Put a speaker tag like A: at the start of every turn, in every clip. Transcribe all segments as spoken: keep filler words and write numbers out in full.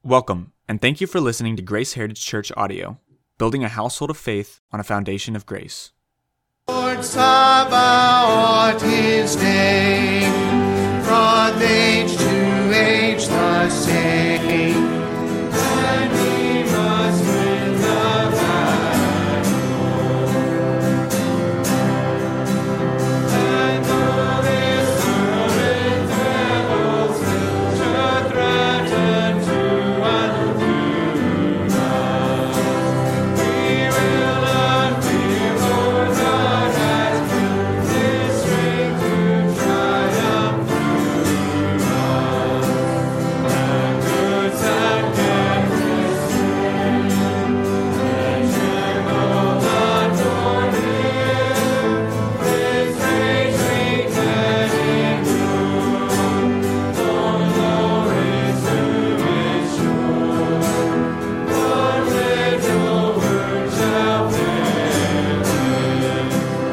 A: Welcome, and thank you for listening to Grace Heritage Church audio, building a household of faith on a foundation of grace.
B: Lord Sabaoth, his name, from age to age the same. And he must win the battle. And though this servant devils should threaten to undo us, we will not fear, for God has given his strength to triumph through us. And goods and gifts and tremble not for him. His grace we can endure, for though his doom is sure, one little word shall fail him.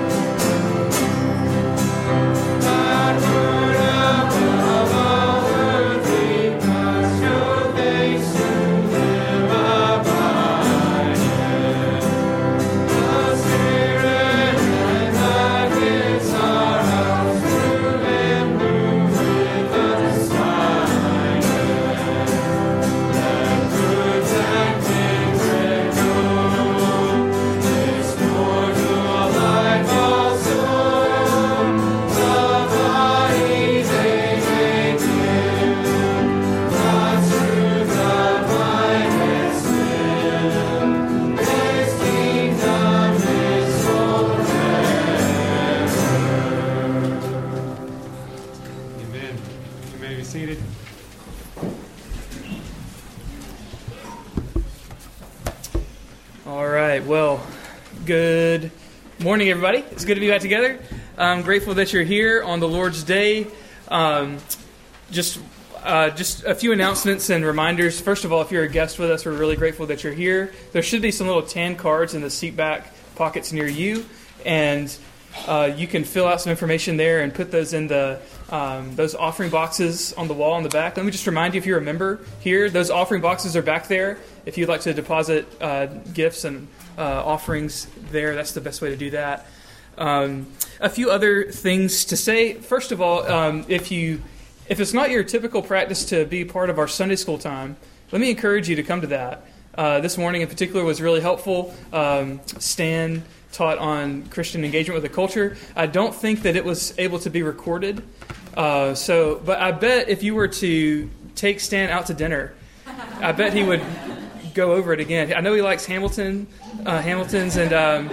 B: That word above all earthly past shall they soon live abide in. The Spirit and the gifts are ours to live new with us silent. Let goods and things echo this mortal life also. The body they may give, God's truth abideth still. His kingdom is forever.
C: Amen. You may be seated.
D: All right. Well, good morning, everybody. It's good to be back together. I'm grateful that you're here on the Lord's Day. Um, just, uh, just a few announcements and reminders. First of all, if you're a guest with us, we're really grateful that you're here. There should be some little tan cards in the seat back pockets near you, and uh, you can fill out some information there and put those in the um, those offering boxes on the wall on the back. Let me just remind you, if you're a member here, those offering boxes are back there. If you'd like to deposit uh, gifts and uh, offerings there, that's the best way to do that. Um, a few other things to say. First of all, um, if you if it's not your typical practice to be part of our Sunday school time, let me encourage you to come to that. Uh, this morning in particular was really helpful. Um, Stan taught on Christian engagement with the culture. I don't think that it was able to be recorded. Uh, so, but I bet if you were to take Stan out to dinner, I bet he would go over it again. I know he likes Hamilton, uh, Hamilton's, and um,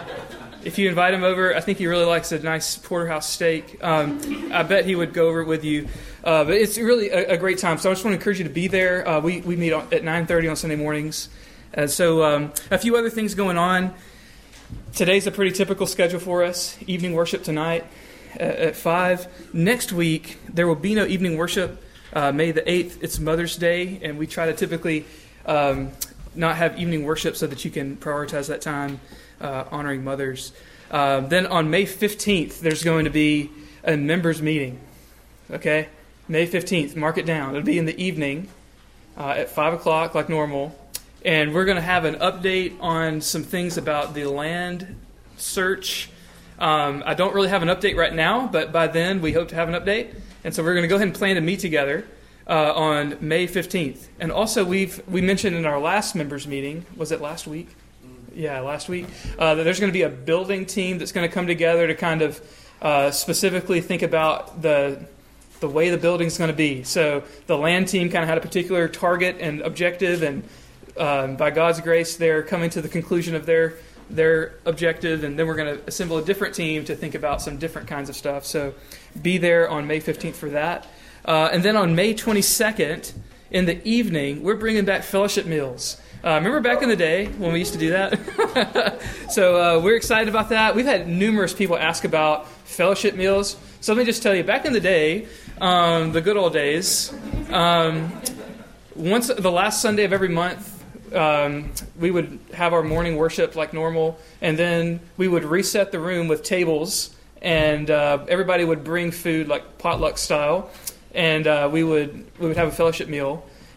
D: if you invite him over, I think he really likes a nice porterhouse steak. Um, I bet he would go over it with you. Uh, but it's really a, a great time. So I just want to encourage you to be there. Uh, we we meet on, at nine thirty on Sunday mornings. And so um, a few other things going on. Today's a pretty typical schedule for us. Evening worship tonight at, at five. Next week, there will be no evening worship. Uh, May the eighth, it's Mother's Day, and we try to typically um, not have evening worship so that you can prioritize that time uh, honoring mothers. Uh, then on May fifteenth, there's going to be a members meeting. Okay? May fifteenth, mark it down. It'll be in the evening uh, at five o'clock like normal. And we're going to have an update on some things about the land search. Um, I don't really have an update right now, but by then we hope to have an update. And so we're going to go ahead and plan to meet together uh, on May fifteenth. And also we've we mentioned in our last members meeting, was it last week? Yeah, last week. Uh, that there's going to be a building team that's going to come together to kind of uh, specifically think about the the way the building's going to be. So the land team kind of had a particular target and objective, and um, by God's grace, they're coming to the conclusion of their their objective, and then we're going to assemble a different team to think about some different kinds of stuff. So be there on May fifteenth for that. Uh, and then on May twenty-second, in the evening, we're bringing back fellowship meals. Uh, remember back in the day when we used to do that? So uh, we're excited about that. We've had numerous people ask about fellowship meals. So let me just tell you, back in the day, um, the good old days, um, once the last Sunday of every month, um, we would have our morning worship like normal, and then we would reset the room with tables, and uh, everybody would bring food like potluck style, and uh, we would we would have a fellowship meal.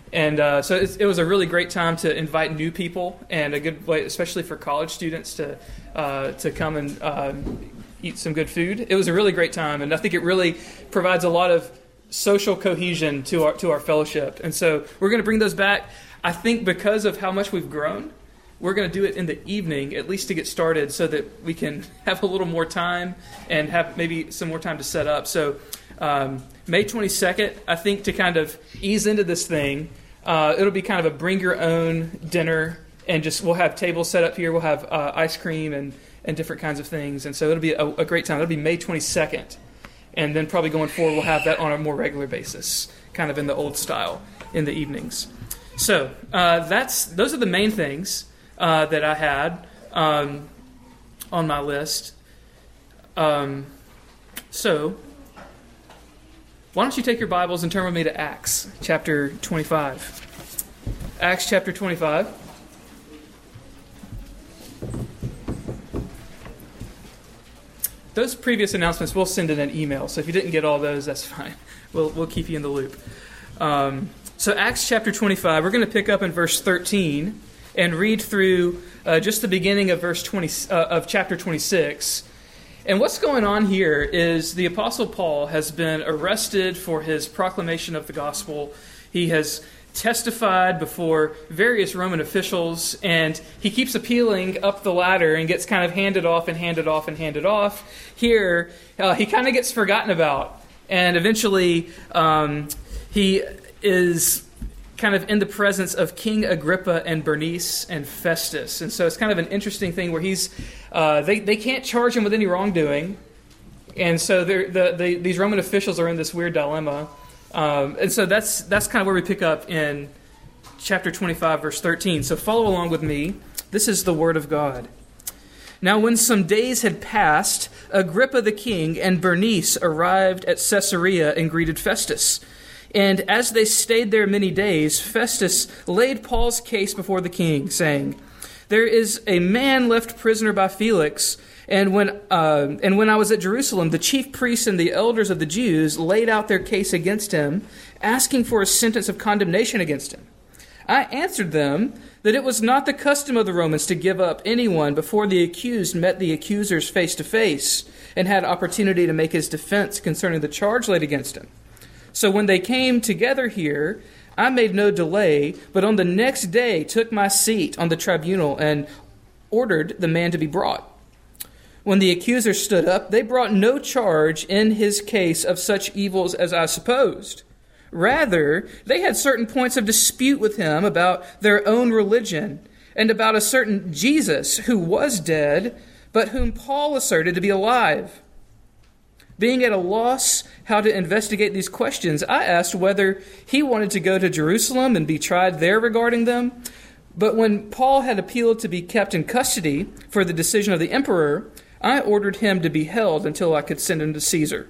D: And uh, so it, it was a really great time to invite new people, and a good way, especially for college students, to uh, to come and uh, eat some good food. It was a really great time, and I think it really provides a lot of social cohesion to our to our fellowship. And so we're going to bring those back. I think because of how much we've grown, we're going to do it in the evening, at least to get started, so that we can have a little more time and have maybe some more time to set up. So um, May twenty-second, I think, to kind of ease into this thing, uh, it'll be kind of a bring your own dinner, and just we'll have tables set up here. We'll have uh, ice cream and, and different kinds of things. And so it'll be a, a great time. It'll be May twenty-second. And then probably going forward, we'll have that on a more regular basis, kind of in the old style in the evenings. So uh, that's those are the main things uh, that I had um, on my list. Um, so why don't you take your Bibles and turn with me to Acts chapter twenty-five. Acts chapter twenty-five. Those previous announcements we'll send in an email, so if you didn't get all those, that's fine. We'll we'll keep you in the loop. Um, so Acts chapter twenty-five, we're going to pick up in verse thirteen and read through uh, just the beginning of verse twenty uh, of chapter twenty-six. And what's going on here is the Apostle Paul has been arrested for his proclamation of the gospel. He has testified before various Roman officials, and he keeps appealing up the ladder and gets kind of handed off and handed off and handed off. Here, uh, he kind of gets forgotten about, and eventually um, he is kind of in the presence of King Agrippa and Bernice and Festus. And so it's kind of an interesting thing where he's uh, they, they can't charge him with any wrongdoing, and so the, the, these Roman officials are in this weird dilemma. Um, and so that's that's kind of where we pick up in chapter twenty-five, verse thirteen. So follow along with me. This is the word of God. Now when some days had passed, Agrippa the king and Bernice arrived at Caesarea and greeted Festus. And as they stayed there many days, Festus laid Paul's case before the king, saying, "There is a man left prisoner by Felix, and when uh, and when I was at Jerusalem, the chief priests and the elders of the Jews laid out their case against him, asking for a sentence of condemnation against him. I answered them that it was not the custom of the Romans to give up anyone before the accused met the accusers face to face and had opportunity to make his defense concerning the charge laid against him. So when they came together here, I made no delay, but on the next day took my seat on the tribunal and ordered the man to be brought. When the accusers stood up, they brought no charge in his case of such evils as I supposed. Rather, they had certain points of dispute with him about their own religion and about a certain Jesus who was dead, but whom Paul asserted to be alive. Being at a loss how to investigate these questions, I asked whether he wanted to go to Jerusalem and be tried there regarding them. But when Paul had appealed to be kept in custody for the decision of the emperor, I ordered him to be held until I could send him to Caesar."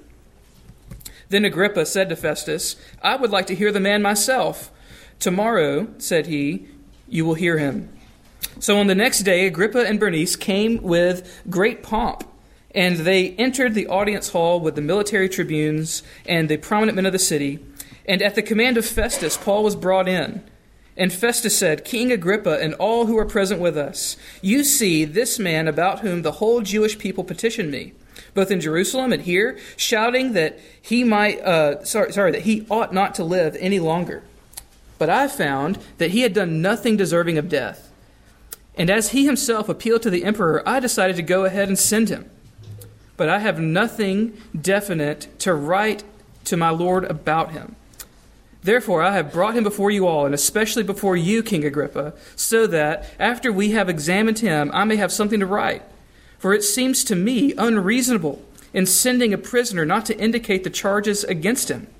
D: Then Agrippa said to Festus, "I would like to hear the man myself." "Tomorrow," said he, "you will hear him." So on the next day, Agrippa and Bernice came with great pomp, and they entered the audience hall with the military tribunes and the prominent men of the city. And at the command of Festus, Paul was brought in. And Festus said, "King Agrippa and all who are present with us, you see this man about whom the whole Jewish people petitioned me, both in Jerusalem and here, shouting that he might, uh, sorry, sorry, that he ought not to live any longer. But I found that he had done nothing deserving of death. And as he himself appealed to the emperor, I decided to go ahead and send him. But I have nothing definite to write to my Lord about him. Therefore, I have brought him before you all, and especially before you, King Agrippa, so that, after we have examined him, I may have something to write. For it seems to me unreasonable in sending a prisoner not to indicate the charges against him."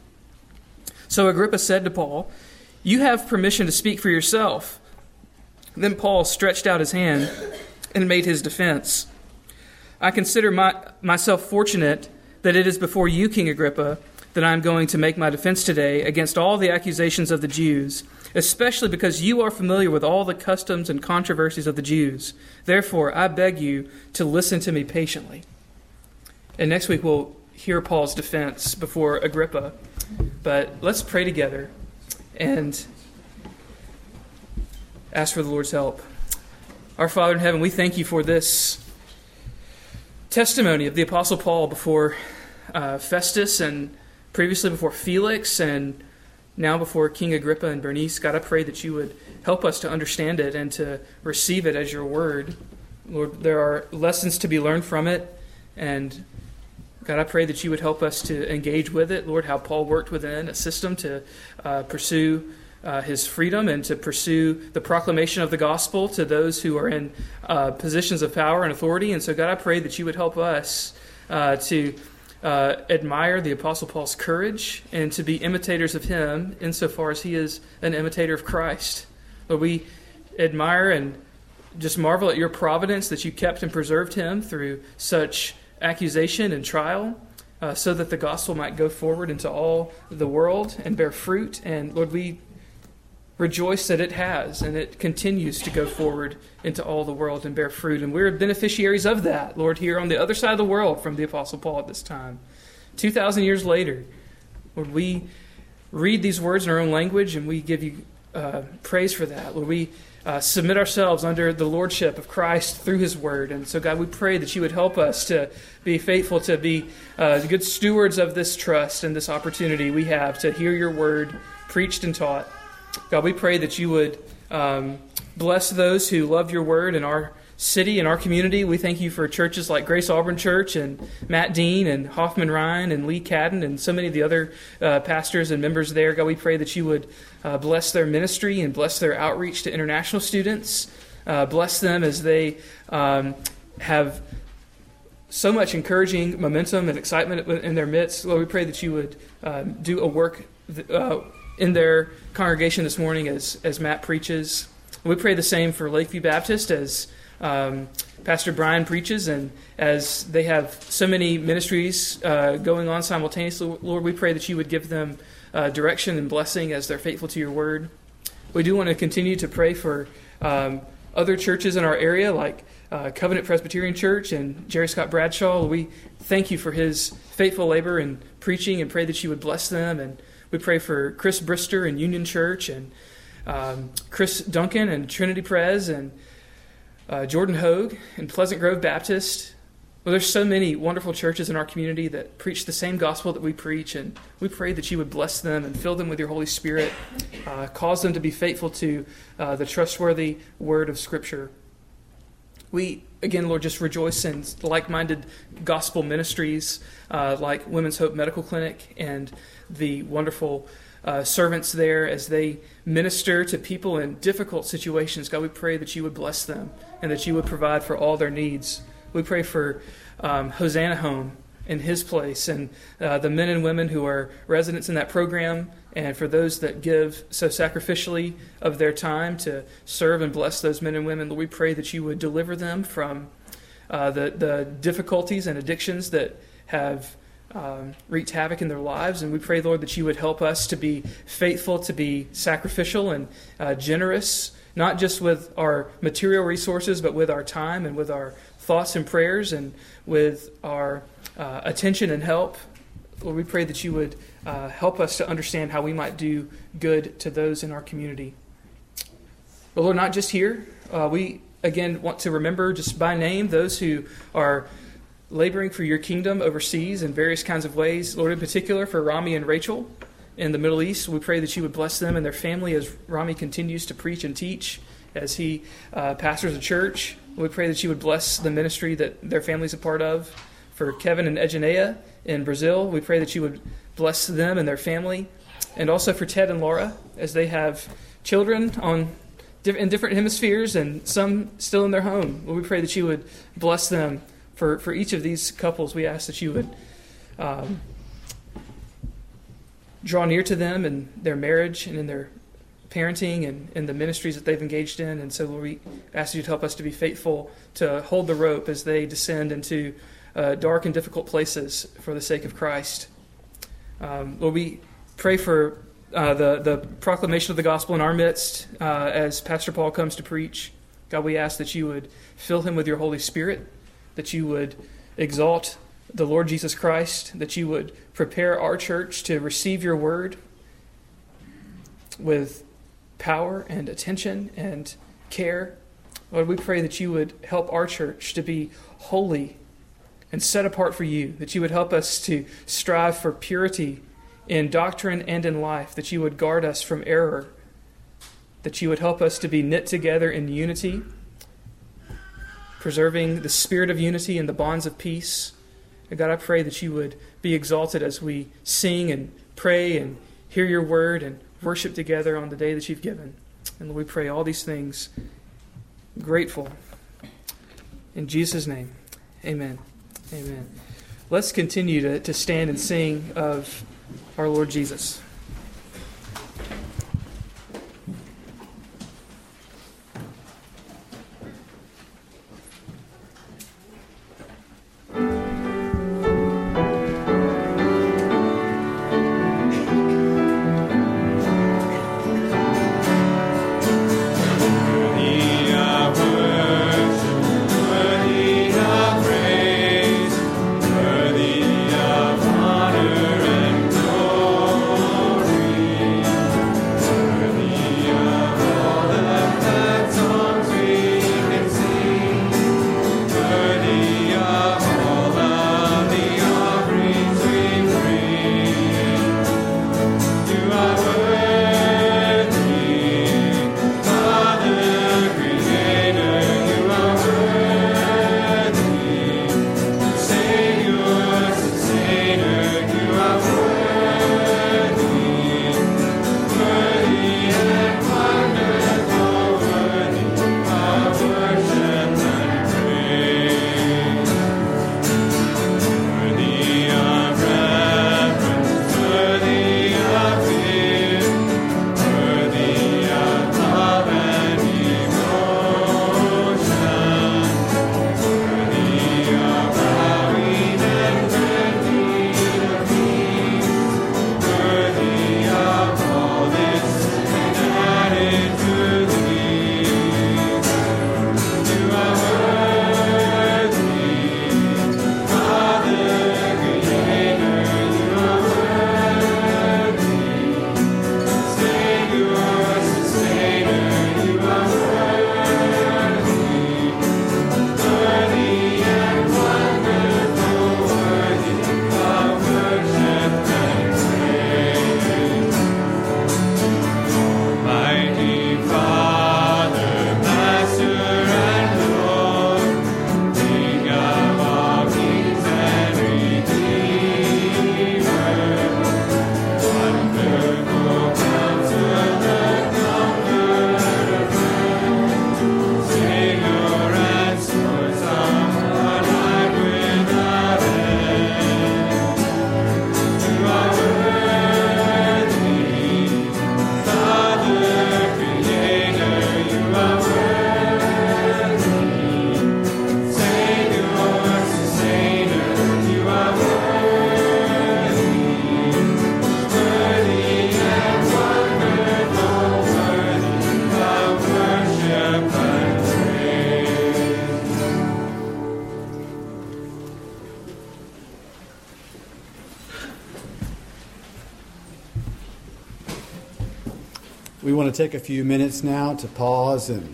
D: So Agrippa said to Paul, "You have permission to speak for yourself." Then Paul stretched out his hand and made his defense. "I consider my, myself fortunate that it is before you, King Agrippa, that I am going to make my defense today against all the accusations of the Jews, especially because you are familiar with all the customs and controversies of the Jews. Therefore, I beg you to listen to me patiently." And next week we'll hear Paul's defense before Agrippa. But let's pray together and ask for the Lord's help. Our Father in heaven, we thank you for this testimony of the Apostle Paul before uh, Festus and previously before Felix and now before King Agrippa and Bernice. God, I pray that you would help us to understand it and to receive it as your word. Lord, there are lessons to be learned from it, and God, I pray that you would help us to engage with it. Lord, how Paul worked within a system to uh, pursue uh, his freedom and to pursue the proclamation of the gospel to those who are in uh, positions of power and authority. And so, God, I pray that you would help us uh, to uh, admire the Apostle Paul's courage and to be imitators of him insofar as he is an imitator of Christ. Lord, we admire and just marvel at your providence that you kept and preserved him through such accusation and trial, uh, so that the gospel might go forward into all the world and bear fruit. And Lord, we rejoice that it has, and it continues to go forward into all the world and bear fruit. And we're beneficiaries of that, Lord, here on the other side of the world from the Apostle Paul at this time. two thousand years later, Lord, we read these words in our own language, and we give you uh, praise for that. Lord, we Uh, submit ourselves under the lordship of Christ through his word. And so, God, we pray that you would help us to be faithful, to be uh, good stewards of this trust and this opportunity we have to hear your word preached and taught. God, we pray that you would um, bless those who love your word in our city and our community. We thank you for churches like Grace Auburn Church and Matt Dean and Hoffman Ryan and Lee Cadden and so many of the other uh, pastors and members there. God, we pray that you would uh, bless their ministry and bless their outreach to international students. Uh, bless them as they um, have so much encouraging momentum and excitement in their midst. Lord, we pray that you would uh, do a work uh, in their congregation this morning as, as Matt preaches. We pray the same for Lakeview Baptist as Um, Pastor Brian preaches, and as they have so many ministries uh, going on simultaneously, Lord, we pray that you would give them uh, direction and blessing as they're faithful to your word. We do want to continue to pray for um, other churches in our area, like uh, Covenant Presbyterian Church and Jerry Scott Bradshaw. We thank you for his faithful labor in preaching and pray that you would bless them. And we pray for Chris Brister and Union Church and um, Chris Duncan and Trinity Pres and Uh, Jordan Hogue and Pleasant Grove Baptist. Well, there's so many wonderful churches in our community that preach the same gospel that we preach, and we pray that you would bless them and fill them with your Holy Spirit, uh, cause them to be faithful to uh, the trustworthy word of Scripture. We, again, Lord, just rejoice in like-minded gospel ministries uh, like Women's Hope Medical Clinic and the wonderful Uh, servants there as they minister to people in difficult situations. God, we pray that you would bless them and that you would provide for all their needs. We pray for um, Hosanna Home in his place and uh, the men and women who are residents in that program, and for those that give so sacrificially of their time to serve and bless those men and women. Lord, we pray that you would deliver them from uh, the, the difficulties and addictions that have Um, wreaked havoc in their lives. And we pray, Lord, that you would help us to be faithful, to be sacrificial and uh, generous, not just with our material resources, but with our time and with our thoughts and prayers and with our uh, attention and help. Lord, we pray that you would uh, help us to understand how we might do good to those in our community. But Lord, not just here. Uh, we, again, want to remember just by name those who are laboring for your kingdom overseas in various kinds of ways. Lord, in particular for Rami and Rachel in the Middle East, we pray that you would bless them and their family as Rami continues to preach and teach, as he uh, pastors a church. We pray that you would bless the ministry that their family's a part of. For Kevin and Eginea in Brazil, we pray that you would bless them and their family. And also for Ted and Laura, as they have children on in different hemispheres and some still in their home. Lord, we pray that you would bless them. For, for each of these couples, we ask that you would um, draw near to them in their marriage and in their parenting and in the ministries that they've engaged in. And so, Lord, we ask you to help us to be faithful to hold the rope as they descend into uh, dark and difficult places for the sake of Christ. Um, Lord, we pray for uh, the, the proclamation of the gospel in our midst uh, as Pastor Paul comes to preach. God, we ask that you would fill him with your Holy Spirit, that you would exalt the Lord Jesus Christ, that you would prepare our church to receive your word with power and attention and care. Lord, we pray that you would help our church to be holy and set apart for you, that you would help us to strive for purity in doctrine and in life, that you would guard us from error, that you would help us to be knit together in unity, preserving the spirit of unity and the bonds of peace. And God, I pray that you would be exalted as we sing and pray and hear your word and worship together on the day that you've given. And Lord, we pray all these things grateful. In Jesus' name, amen. Amen. Let's continue to, to stand and sing of our Lord Jesus.
E: We want to take a few minutes now to pause and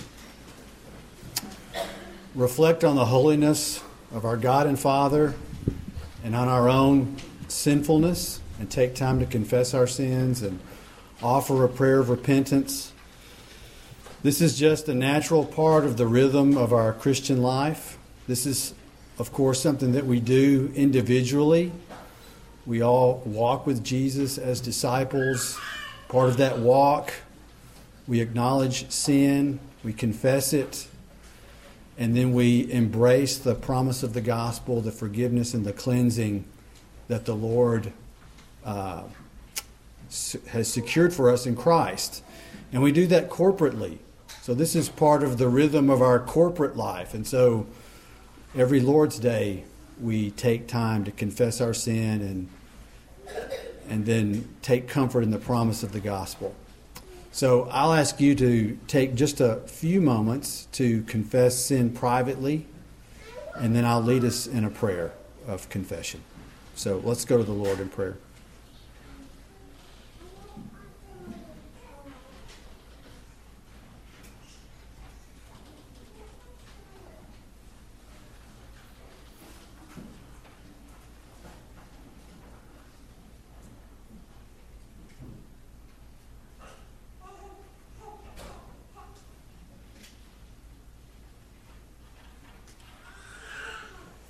E: reflect on the holiness of our God and Father and on our own sinfulness, and take time to confess our sins and offer a prayer of repentance. This is just a natural part of the rhythm of our Christian life. This is, of course, something that we do individually. We all walk with Jesus as disciples. Part of that walk, we acknowledge sin, we confess it, and then we embrace the promise of the gospel, the forgiveness and the cleansing that the Lord uh, has secured for us in Christ. And we do that corporately. So this is part of the rhythm of our corporate life. And so every Lord's Day, we take time to confess our sin and and then take comfort in the promise of the gospel. So I'll ask you to take just a few moments to confess sin privately, and then I'll lead us in a prayer of confession. So let's go to the Lord in prayer.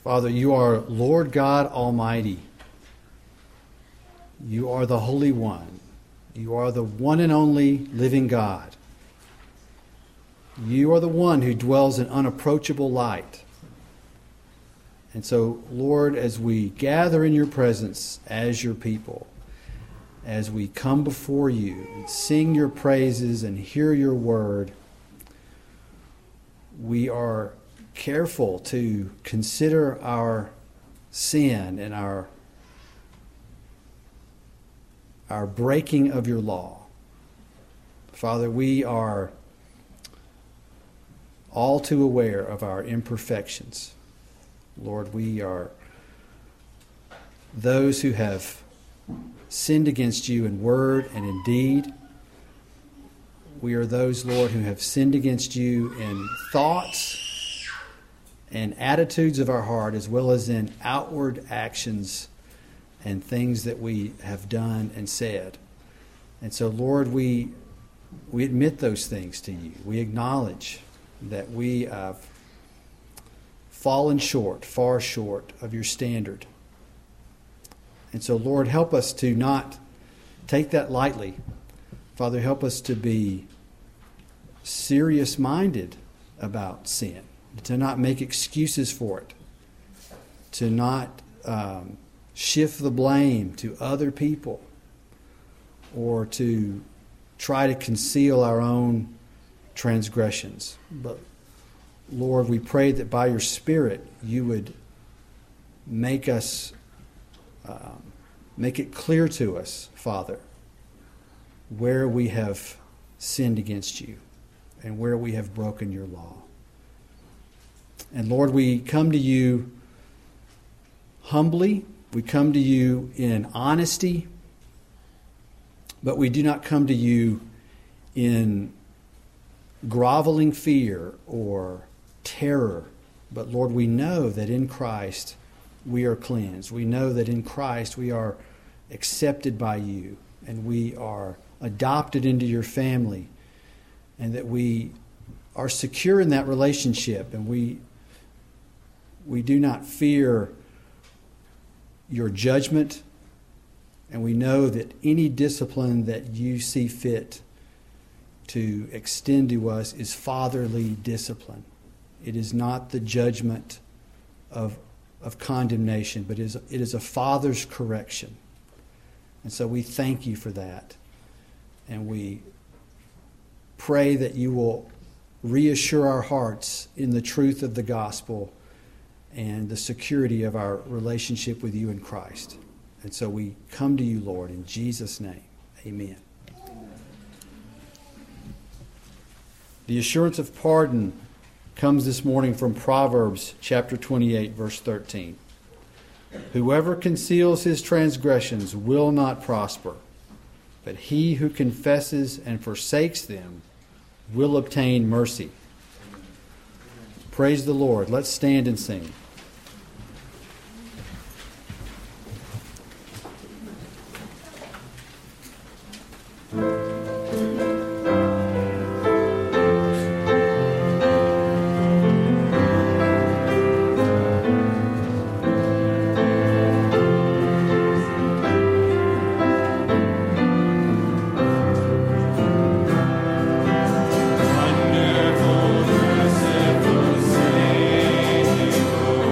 E: Father, you are Lord God Almighty. You are the Holy One. You are the one and only living God. You are the one who dwells in unapproachable light. And so, Lord, as we gather in your presence as your people, as we come before you and sing your praises and hear your word, we are careful to consider our sin and our, our breaking of your law. Father, we are all too aware of our imperfections. Lord, we are those who have sinned against you in word and in deed. We are those, Lord, who have sinned against you in thoughts and attitudes of our heart, as well as in outward actions and things that we have done and said. And so, Lord, we we admit those things to you. We acknowledge that we have fallen short, far short of your standard. And so, Lord, help us to not take that lightly. Father, help us to be serious-minded about sin, to not make excuses for it, to not um, shift the blame to other people, or to try to conceal our own transgressions. But, Lord, we pray that by your Spirit you would make us, um, make it clear to us, Father, where we have sinned against you and where we have broken your law. And Lord, we come to you humbly. We come to you in honesty. But we do not come to you in groveling fear or terror. But Lord, we know that in Christ we are cleansed. We know that in Christ we are accepted by you, and we are adopted into your family, and that we are secure in that relationship, and we we do not fear your judgment, and we know that any discipline that you see fit to extend to us is fatherly discipline. It is not the judgment of of condemnation, but it is, it is a father's correction. And so we thank you for that. And we pray that you will reassure our hearts in the truth of the gospel and the security of our relationship with you in Christ. And so we come to you, Lord, in Jesus' name. Amen. The assurance of pardon comes this morning from Proverbs chapter twenty-eight, verse thirteen. Whoever conceals his transgressions will not prosper, but he who confesses and forsakes them will obtain mercy. Praise the Lord. Let's stand and sing.
B: Wonderful, merciful Savior.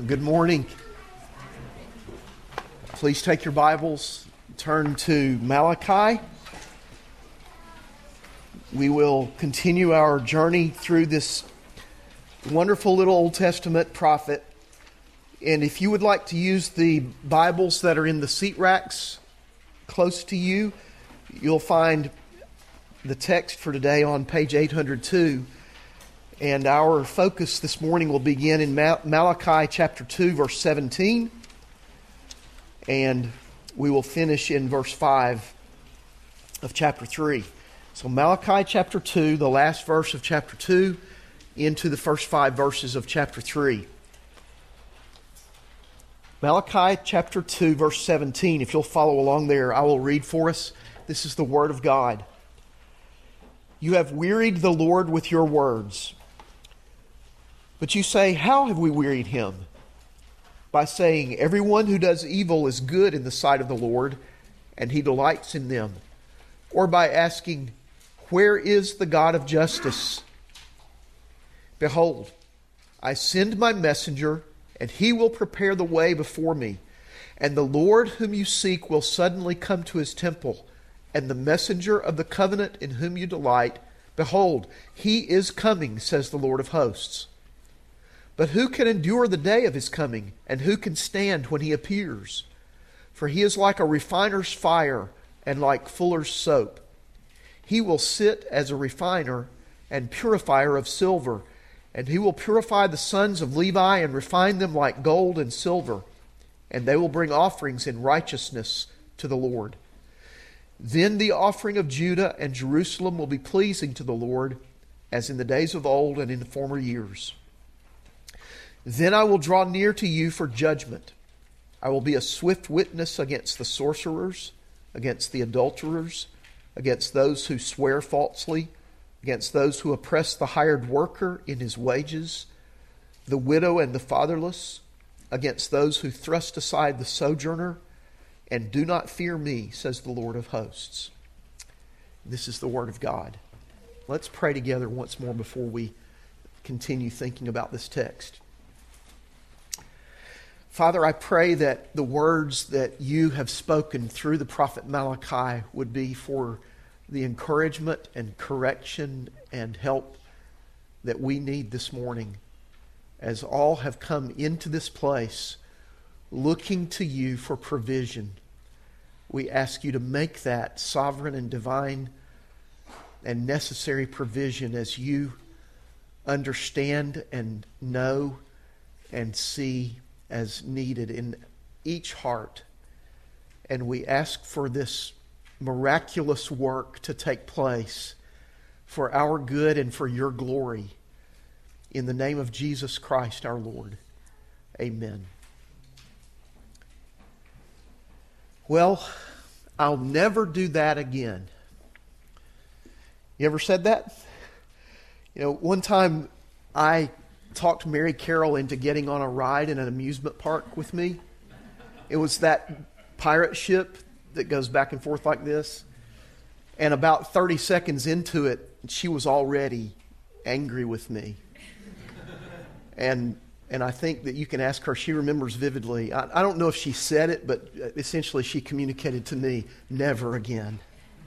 F: Good morning. Please take your Bibles, turn to Malachi. We will continue our journey through this wonderful little Old Testament prophet. And if you would like to use the Bibles that are in the seat racks close to you, you'll find the text for today on page eight hundred two. And our focus this morning will begin in Malachi chapter two, verse seventeen. And we will finish in verse five of chapter three. So Malachi chapter two, the last verse of chapter two, into the first five verses of chapter three. Malachi chapter two, verse seventeen. If you'll follow along there, I will read for us. This is the word of God. You have wearied the Lord with your words. But you say, how have we wearied him? By saying, everyone who does evil is good in the sight of the Lord, and he delights in them. Or by asking, where is the God of justice? Behold, I send my messenger, and he will prepare the way before me. And the Lord whom you seek will suddenly come to his temple. And the messenger of the covenant in whom you delight, behold, he is coming, says the Lord of hosts. But who can endure the day of his coming, and who can stand when he appears? For he is like a refiner's fire, and like fuller's soap. He will sit as a refiner and purifier of silver, and he will purify the sons of Levi and refine them like gold and silver, and they will bring offerings in righteousness to the Lord. Then the offering of Judah and Jerusalem will be pleasing to the Lord, as in the days of old and in the former years. Then I will draw near to you for judgment. I will be a swift witness against the sorcerers, against the adulterers, against those who swear falsely, against those who oppress the hired worker in his wages, the widow and the fatherless, against those who thrust aside the sojourner, and do not fear me, says the Lord of hosts. This is the word of God. Let's pray together once more before we continue thinking about this text. Father, I pray that the words that you have spoken through the prophet Malachi would be for the encouragement and correction and help that we need this morning, as all have come into this place looking to you for provision. We ask you to make that sovereign and divine and necessary provision as you understand and know and see as needed in each heart. And we ask for this miraculous work to take place for our good and for your glory. In the name of Jesus Christ our Lord. Amen. Well, I'll never do that again. You ever said that? You know, one time I talked Mary Carroll into getting on a ride in an amusement park with me. It was that pirate ship that goes back and forth like this. And about thirty seconds into it, she was already angry with me. And and I think that you can ask her, she remembers vividly. I, I don't know if she said it, but essentially she communicated to me, never again.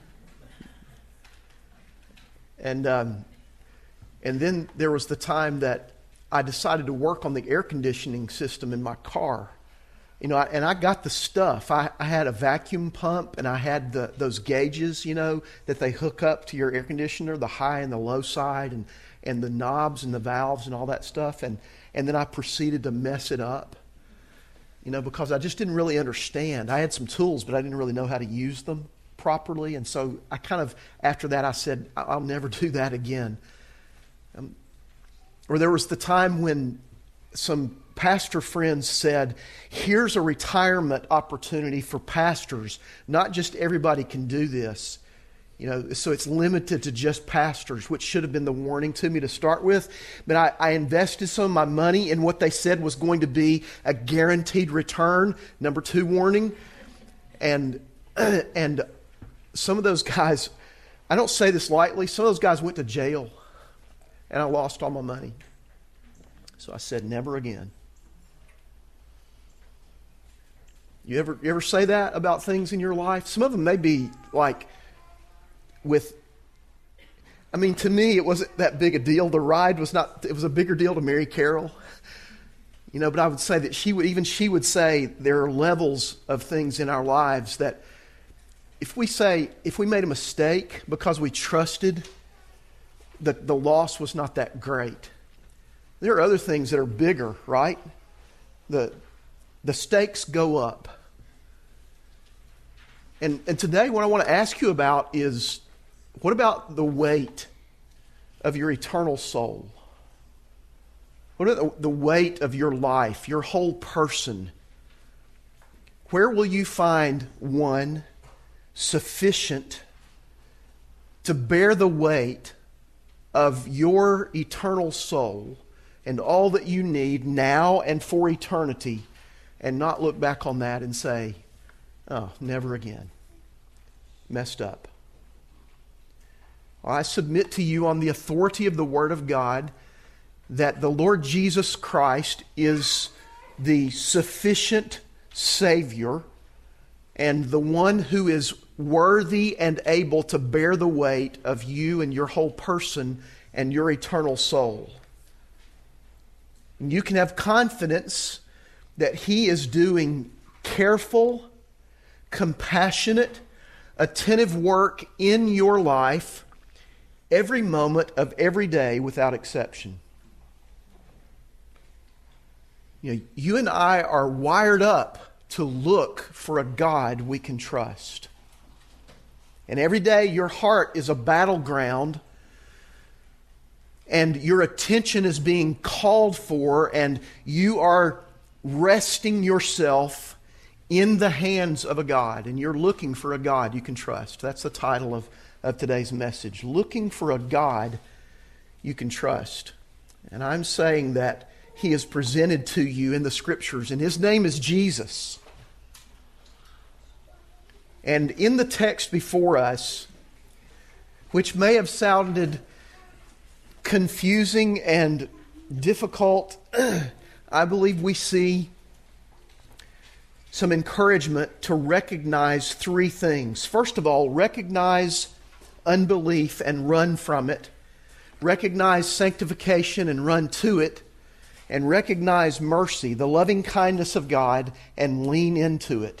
F: And um, and then there was the time that I decided to work on the air conditioning system in my car. You know, I, and I got the stuff. I, I had a vacuum pump, and I had the those gauges, you know, that they hook up to your air conditioner, the high and the low side, and, and the knobs and the valves and all that stuff. And, and then I proceeded to mess it up, you know, because I just didn't really understand. I had some tools, but I didn't really know how to use them properly. And so I kind of, after that, I said, I'll never do that again. Um, or there was the time when some pastor friends said, here's a retirement opportunity for pastors. Not just everybody can do this. You know, so it's limited to just pastors, which should have been the warning to me to start with. But I, I invested some of my money in what they said was going to be a guaranteed return. Number two warning. And and some of those guys, I don't say this lightly, some of those guys went to jail. And I lost all my money. So I said, never again. You ever you ever say that about things in your life? Some of them may be like with, I mean, to me, it wasn't that big a deal. The ride was not, it was a bigger deal to Mary Carroll. You know, but I would say that she would, even she would say there are levels of things in our lives that if we say, if we made a mistake because we trusted that the loss was not that great, there are other things that are bigger, right? The, the stakes go up. And, and today what I want to ask you about is, what about the weight of your eternal soul? What about the, the weight of your life, your whole person? Where will you find one sufficient to bear the weight of your eternal soul and all that you need now and for eternity, and not look back on that and say, oh, never again. Messed up. Well, I submit to you on the authority of the Word of God that the Lord Jesus Christ is the sufficient Savior and the one who is worthy and able to bear the weight of you and your whole person and your eternal soul. And you can have confidence that He is doing careful, compassionate, attentive work in your life every moment of every day without exception. You know, you and I are wired up to look for a God we can trust. And every day your heart is a battleground, and your attention is being called for, and you are resting yourself in the hands of a God, and you're looking for a God you can trust. That's the title of, of today's message. Looking for a God you can trust. And I'm saying that He is presented to you in the Scriptures, and His name is Jesus. And in the text before us, which may have sounded confusing and difficult, I believe we see some encouragement to recognize three things. First of all, recognize unbelief and run from it. Recognize sanctification and run to it. And recognize mercy, the loving kindness of God, and lean into it.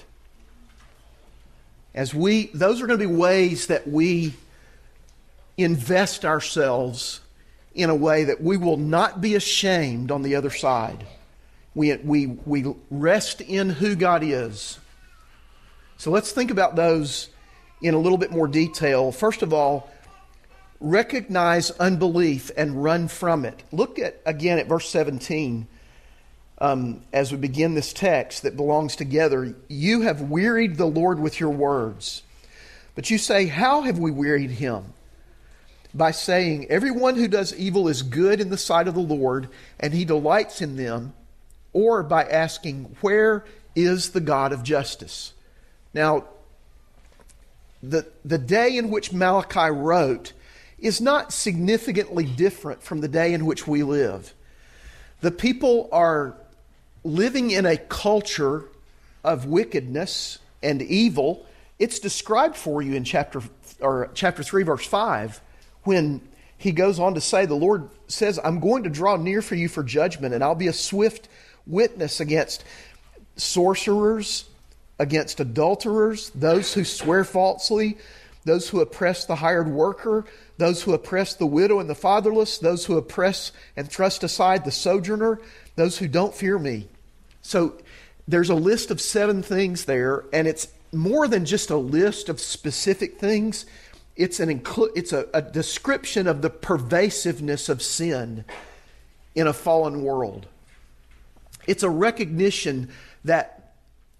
F: As we, those are going to be ways that we invest ourselves in a way that we will not be ashamed on the other side. We, we, we rest in who God is. So let's think about those in a little bit more detail. First of all, recognize unbelief and run from it. Look at again at verse seventeen um, as we begin this text that belongs together. You have wearied the Lord with your words. But you say, how have we wearied Him? By saying, everyone who does evil is good in the sight of the Lord, and He delights in them. Or by asking, where is the God of justice? Now, the, the day in which Malachi wrote is not significantly different from the day in which we live. The people are living in a culture of wickedness and evil. It's described for you in chapter or chapter three, verse five, when he goes on to say, the Lord says, I'm going to draw near for you for judgment, and I'll be a swift witness against sorcerers, against adulterers, those who swear falsely, those who oppress the hired worker, those who oppress the widow and the fatherless, those who oppress and thrust aside the sojourner, those who don't fear me. So there's a list of seven things there, and it's more than just a list of specific things. It's an inclu- it's a, a description of the pervasiveness of sin in a fallen world. It's a recognition that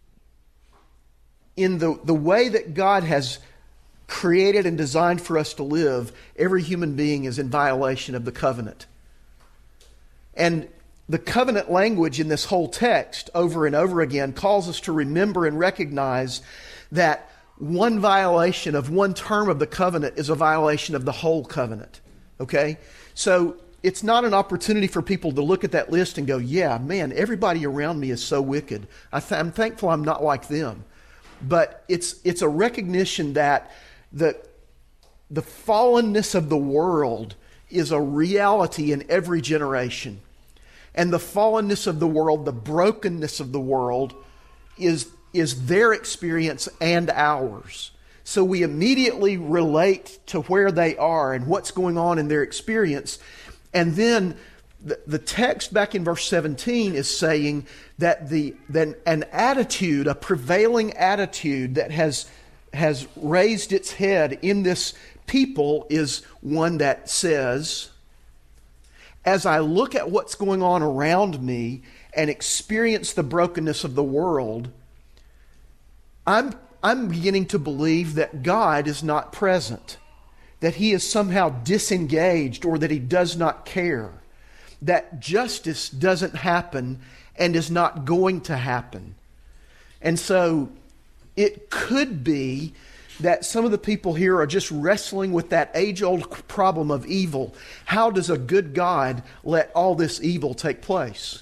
F: in the, the way that God has created and designed for us to live, every human being is in violation of the covenant. And the covenant language in this whole text over and over again calls us to remember and recognize that one violation of one term of the covenant is a violation of the whole covenant. Okay? So it's not an opportunity for people to look at that list and go, yeah, man, everybody around me is so wicked. I th- I'm thankful I'm not like them. But it's it's a recognition that the, the fallenness of the world is a reality in every generation. And the fallenness of the world, the brokenness of the world, is, is their experience and ours. So we immediately relate to where they are and what's going on in their experience. And then the, the text back in verse seventeen is saying that the that an attitude, a prevailing attitude that has, has raised its head in this people is one that says, as I look at what's going on around me and experience the brokenness of the world, I'm I'm beginning to believe that God is not present, that He is somehow disengaged or that He does not care, that justice doesn't happen and is not going to happen. And so it could be that some of the people here are just wrestling with that age-old problem of evil. How does a good God let all this evil take place?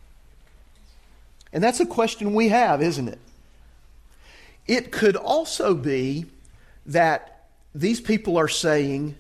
F: And that's a question we have, isn't it? It could also be that these people are saying,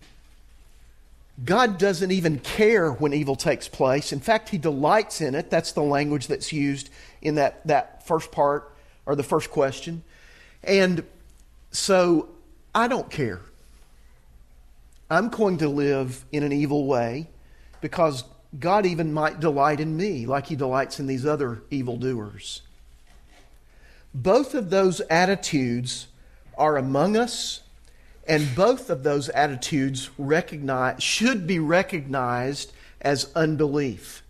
F: God doesn't even care when evil takes place. In fact, He delights in it. That's the language that's used in that, that first part, or the first question. And so, I don't care. I'm going to live in an evil way because God even might delight in me like He delights in these other evildoers. Both of those attitudes are among us, and both of those attitudes recognize, should be recognized as unbelief.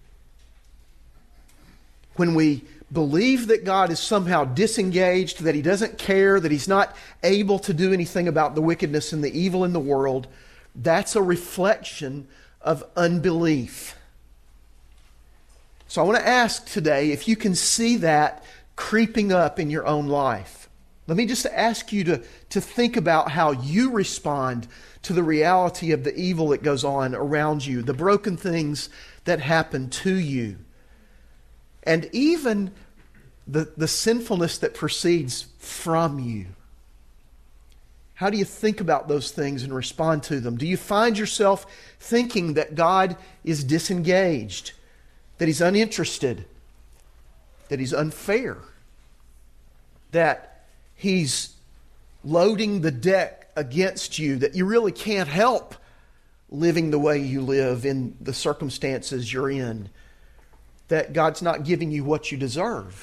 F: When we believe that God is somehow disengaged, that He doesn't care, that He's not able to do anything about the wickedness and the evil in the world, that's a reflection of unbelief. So I want to ask today if you can see that creeping up in your own life. Let me just ask you to, to think about how you respond to the reality of the evil that goes on around you, the broken things that happen to you, and even the, the sinfulness that proceeds from you. How do you think about those things and respond to them? Do you find yourself thinking that God is disengaged, that He's uninterested, that He's unfair, that He's loading the deck against you, that you really can't help living the way you live in the circumstances you're in, that God's not giving you what you deserve?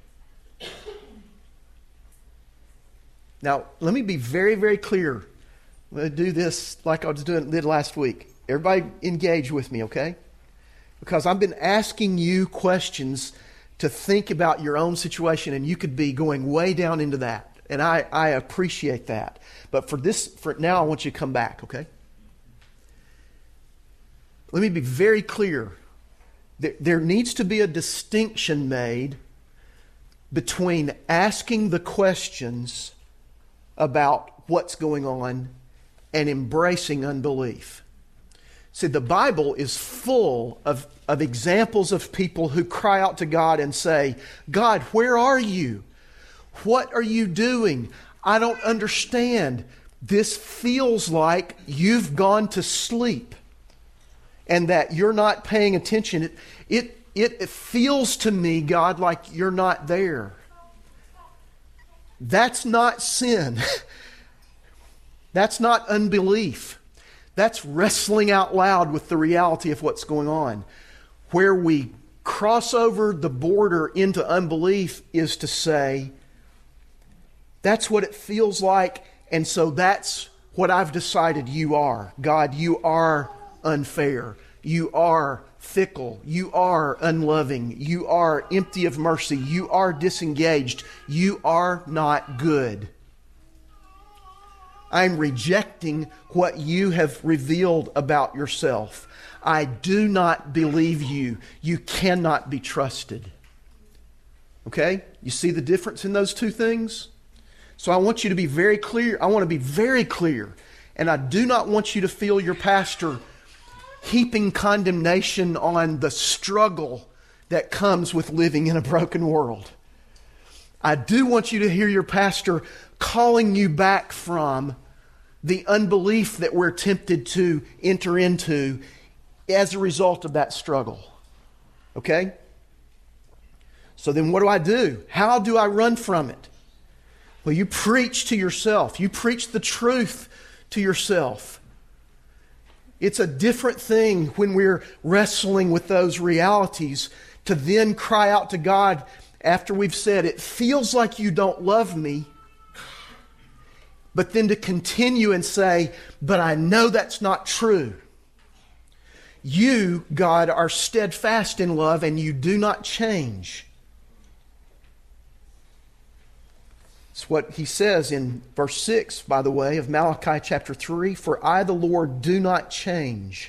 F: Now, let me be very, very clear. I'm going to do this like I was doing did last week. Everybody engage with me, okay? Because I've been asking you questions to think about your own situation, and you could be going way down into that. And I, I appreciate that. But for this, for now, I want you to come back, okay? Let me be very clear. There, there needs to be a distinction made between asking the questions about what's going on and embracing unbelief. See, the Bible is full of, of examples of people who cry out to God and say, God, where are you? What are you doing? I don't understand. This feels like you've gone to sleep and that you're not paying attention. It, it, it, it feels to me, God, like you're not there. That's not sin. That's not unbelief. That's wrestling out loud with the reality of what's going on. Where we cross over the border into unbelief is to say, that's what it feels like, and so that's what I've decided you are. God, you are unfair. You are fickle. You are unloving. You are empty of mercy. You are disengaged. You are not good. I'm rejecting what you have revealed about yourself. I do not believe you. You cannot be trusted. Okay? You see the difference in those two things? So I want you to be very clear. I want to be very clear. And I do not want you to feel your pastor heaping condemnation on the struggle that comes with living in a broken world. I do want you to hear your pastor calling you back from the unbelief that we're tempted to enter into as a result of that struggle. Okay? So then what do I do? How do I run from it? Well, you preach to yourself. You preach the truth to yourself. It's a different thing when we're wrestling with those realities to then cry out to God after we've said, it feels like you don't love me, but then to continue and say, but I know that's not true. You, God, are steadfast in love and you do not change. It's what he says in verse six, by the way, of Malachi chapter three. For I, the Lord, do not change.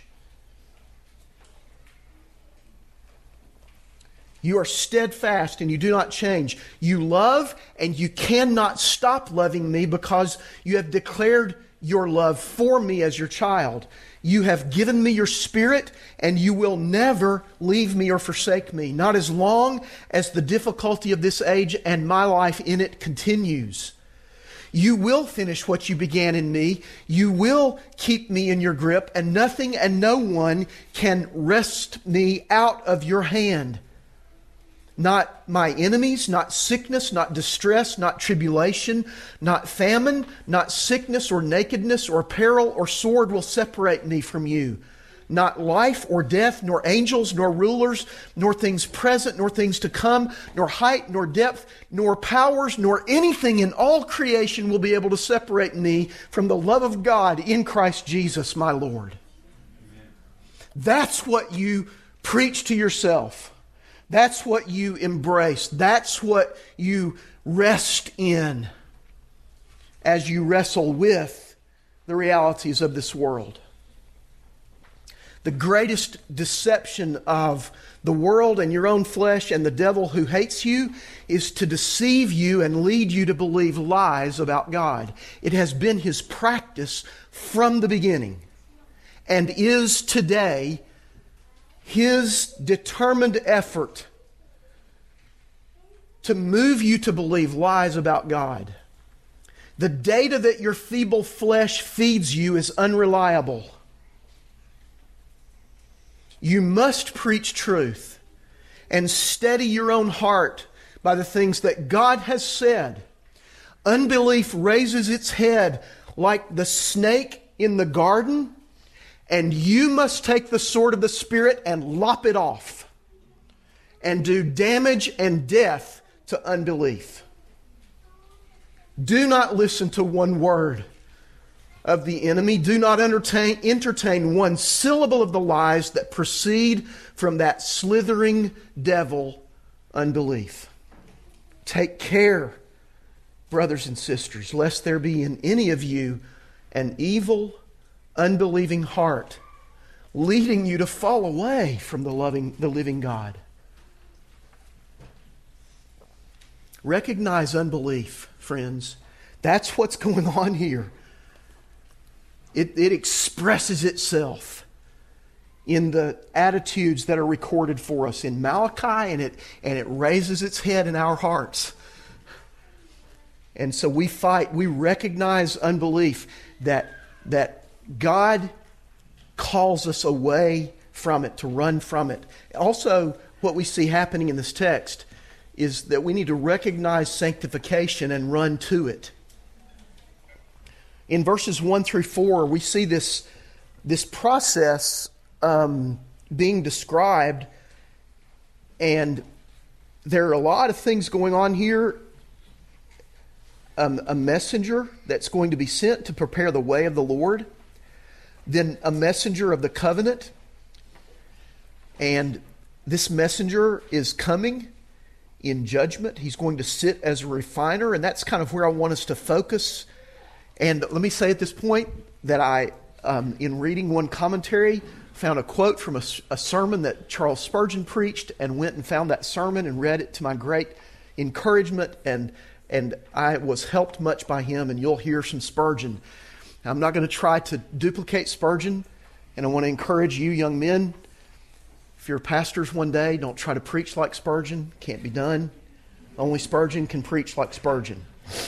F: You are steadfast and you do not change. You love and you cannot stop loving me because you have declared your love for me as your child. You have given me your Spirit and you will never leave me or forsake me. Not as long as the difficulty of this age and my life in it continues. You will finish what you began in me. You will keep me in your grip, and nothing and no one can wrest me out of your hand. Not my enemies, not sickness, not distress, not tribulation, not famine, not sickness or nakedness or peril or sword will separate me from you. Not life or death, nor angels, nor rulers, nor things present, nor things to come, nor height, nor depth, nor powers, nor anything in all creation will be able to separate me from the love of God in Christ Jesus, my Lord. Amen. That's what you preach to yourself. That's what you embrace. That's what you rest in as you wrestle with the realities of this world. The greatest deception of the world and your own flesh and the devil who hates you is to deceive you and lead you to believe lies about God. It has been his practice from the beginning and is today his determined effort to move you to believe lies about God. The data that your feeble flesh feeds you is unreliable. You must preach truth and steady your own heart by the things that God has said. Unbelief raises its head like the snake in the garden, and you must take the sword of the Spirit and lop it off and do damage and death to unbelief. Do not listen to one word of the enemy. Do not entertain, entertain one syllable of the lies that proceed from that slithering devil, unbelief. Take care, brothers and sisters, lest there be in any of you an evil, unbelieving heart, leading you to fall away from the loving, the living God. Recognize unbelief, friends. That's what's going on here. It, it expresses itself in the attitudes that are recorded for us in Malachi, and it, and it raises its head in our hearts. And so we fight, we recognize unbelief, that, that God calls us away from it, to run from it. Also, what we see happening in this text is that we need to recognize sanctification and run to it. In verses one through four, we see this, this process um, being described, and there are a lot of things going on here. Um, a messenger that's going to be sent to prepare the way of the Lord, then a messenger of the covenant, and this messenger is coming in judgment. He's going to sit as a refiner, and that's kind of where I want us to focus. And let me say at this point that I, um, in reading one commentary, found a quote from a, a sermon that Charles Spurgeon preached, and went and found that sermon and read it to my great encouragement, and and I was helped much by him, and you'll hear some Spurgeon. I'm not going to try to duplicate Spurgeon And I want to encourage you, young men, if you're pastors one day, don't try to preach like Spurgeon. Can't be done. Only Spurgeon can preach like Spurgeon.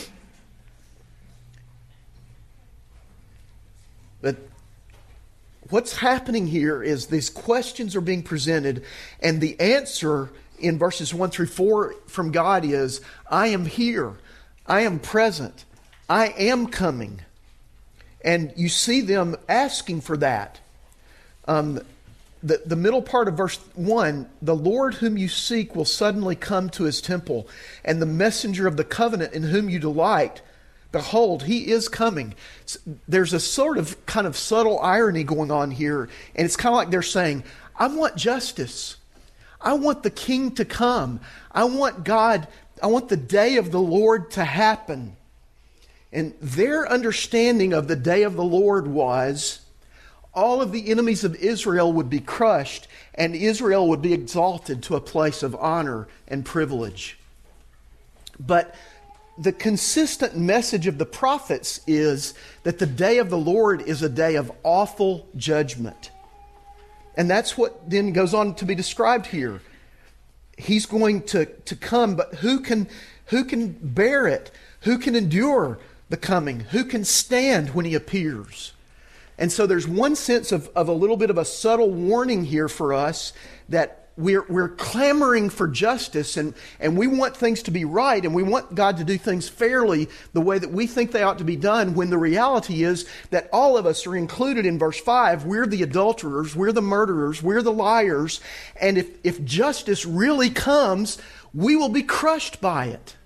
F: But what's happening here is these questions are being presented, and the answer in verses one through four from God is, I am here. I am present. I am coming. And you see them asking for that. Um, the, the middle part of verse one, the Lord whom you seek will suddenly come to his temple, and the messenger of the covenant in whom you delight, behold, he is coming. There's a sort of kind of subtle irony going on here, and it's kind of like they're saying, I want justice. I want the king to come. I want God, I want the day of the Lord to happen. And their understanding of the day of the Lord was all of the enemies of Israel would be crushed, and Israel would be exalted to a place of honor and privilege. But the consistent message of the prophets is that the day of the Lord is a day of awful judgment. And that's what then goes on to be described here. He's going to, to come, but who can, who can bear it? Who can endure the coming? Who can stand when he appears? And so there's one sense of, of a little bit of a subtle warning here for us that We're, we're clamoring for justice, and, and we want things to be right, and we want God to do things fairly the way that we think they ought to be done, when the reality is that all of us are included in verse five. We're the adulterers, we're the murderers, we're the liars, and if, if justice really comes, we will be crushed by it.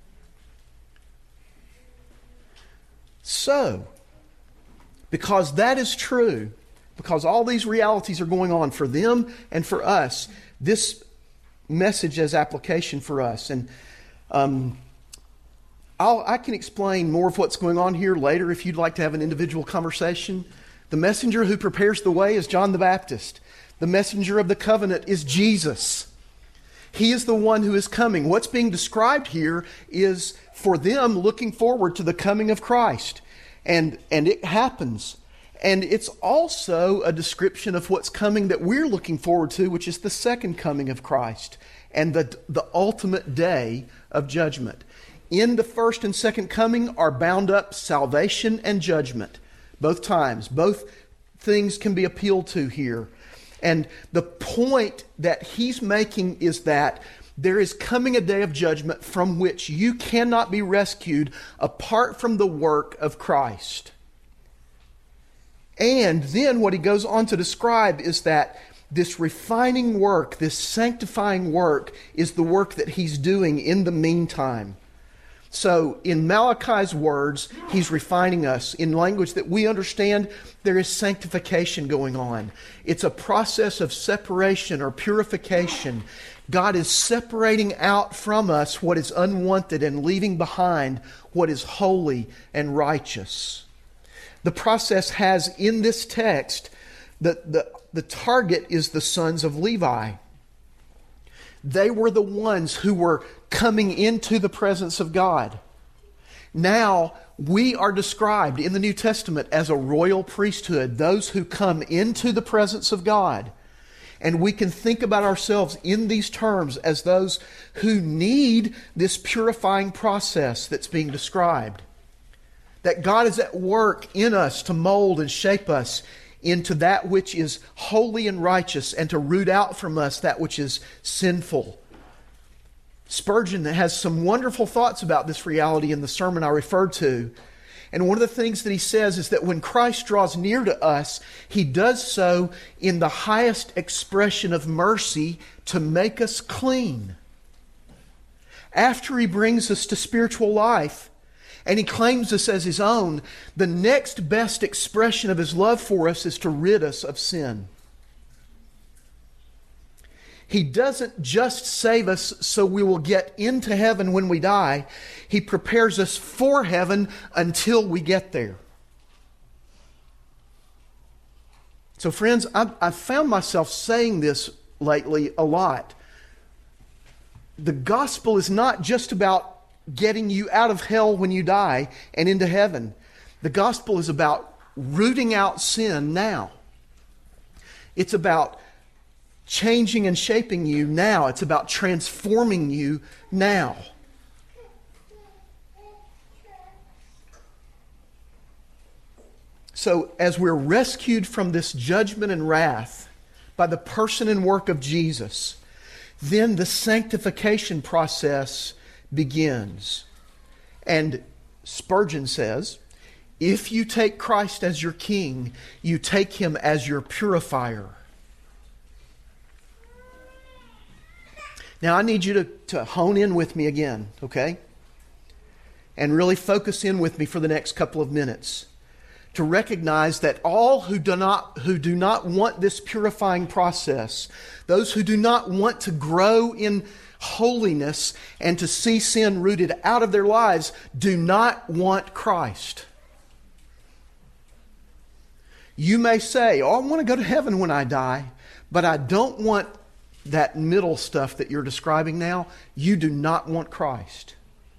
F: So, because that is true, because all these realities are going on for them and for us, this message has application for us. And um, I'll, I can explain more of what's going on here later if you'd like to have an individual conversation. The messenger who prepares the way is John the Baptist. The messenger of the covenant is Jesus. He is the one who is coming. What's being described here is for them looking forward to the coming of Christ. And, and it happens. And it's also a description of what's coming that we're looking forward to, which is the second coming of Christ and the, the ultimate day of judgment. In the first and second coming are bound up salvation and judgment. Both times. Both things can be appealed to here. And the point that he's making is that there is coming a day of judgment from which you cannot be rescued apart from the work of Christ. And then what he goes on to describe is that this refining work, this sanctifying work, is the work that he's doing in the meantime. So in Malachi's words, he's refining us. In language that we understand, there is sanctification going on. It's a process of separation or purification. God is separating out from us what is unwanted and leaving behind what is holy and righteous. The process has in this text, the, the, the target is the sons of Levi. They were the ones who were coming into the presence of God. Now, we are described in the New Testament as a royal priesthood, those who come into the presence of God. And we can think about ourselves in these terms as those who need this purifying process that's being described. That God is at work in us to mold and shape us into that which is holy and righteous, and to root out from us that which is sinful. Spurgeon has some wonderful thoughts about this reality in the sermon I referred to. And one of the things that he says is that when Christ draws near to us, he does so in the highest expression of mercy to make us clean. After he brings us to spiritual life, and he claims us as his own, the next best expression of his love for us is to rid us of sin. He doesn't just save us so we will get into heaven when we die. He prepares us for heaven until we get there. So friends, I've, I've found myself saying this lately a lot. The gospel is not just about getting you out of hell when you die and into heaven. The gospel is about rooting out sin now. It's about changing and shaping you now. It's about transforming you now. So as we're rescued from this judgment and wrath by the person and work of Jesus, then the sanctification process begins. And Spurgeon says, if you take Christ as your king, you take him as your purifier. Now I need you to, to hone in with me again, okay? And really focus in with me for the next couple of minutes. To recognize that all who do not who do not want this purifying process, those who do not want to grow in holiness and to see sin rooted out of their lives, do not want Christ. You may say, oh, I want to go to heaven when I die, but I don't want that middle stuff that you're describing now. You do not want Christ.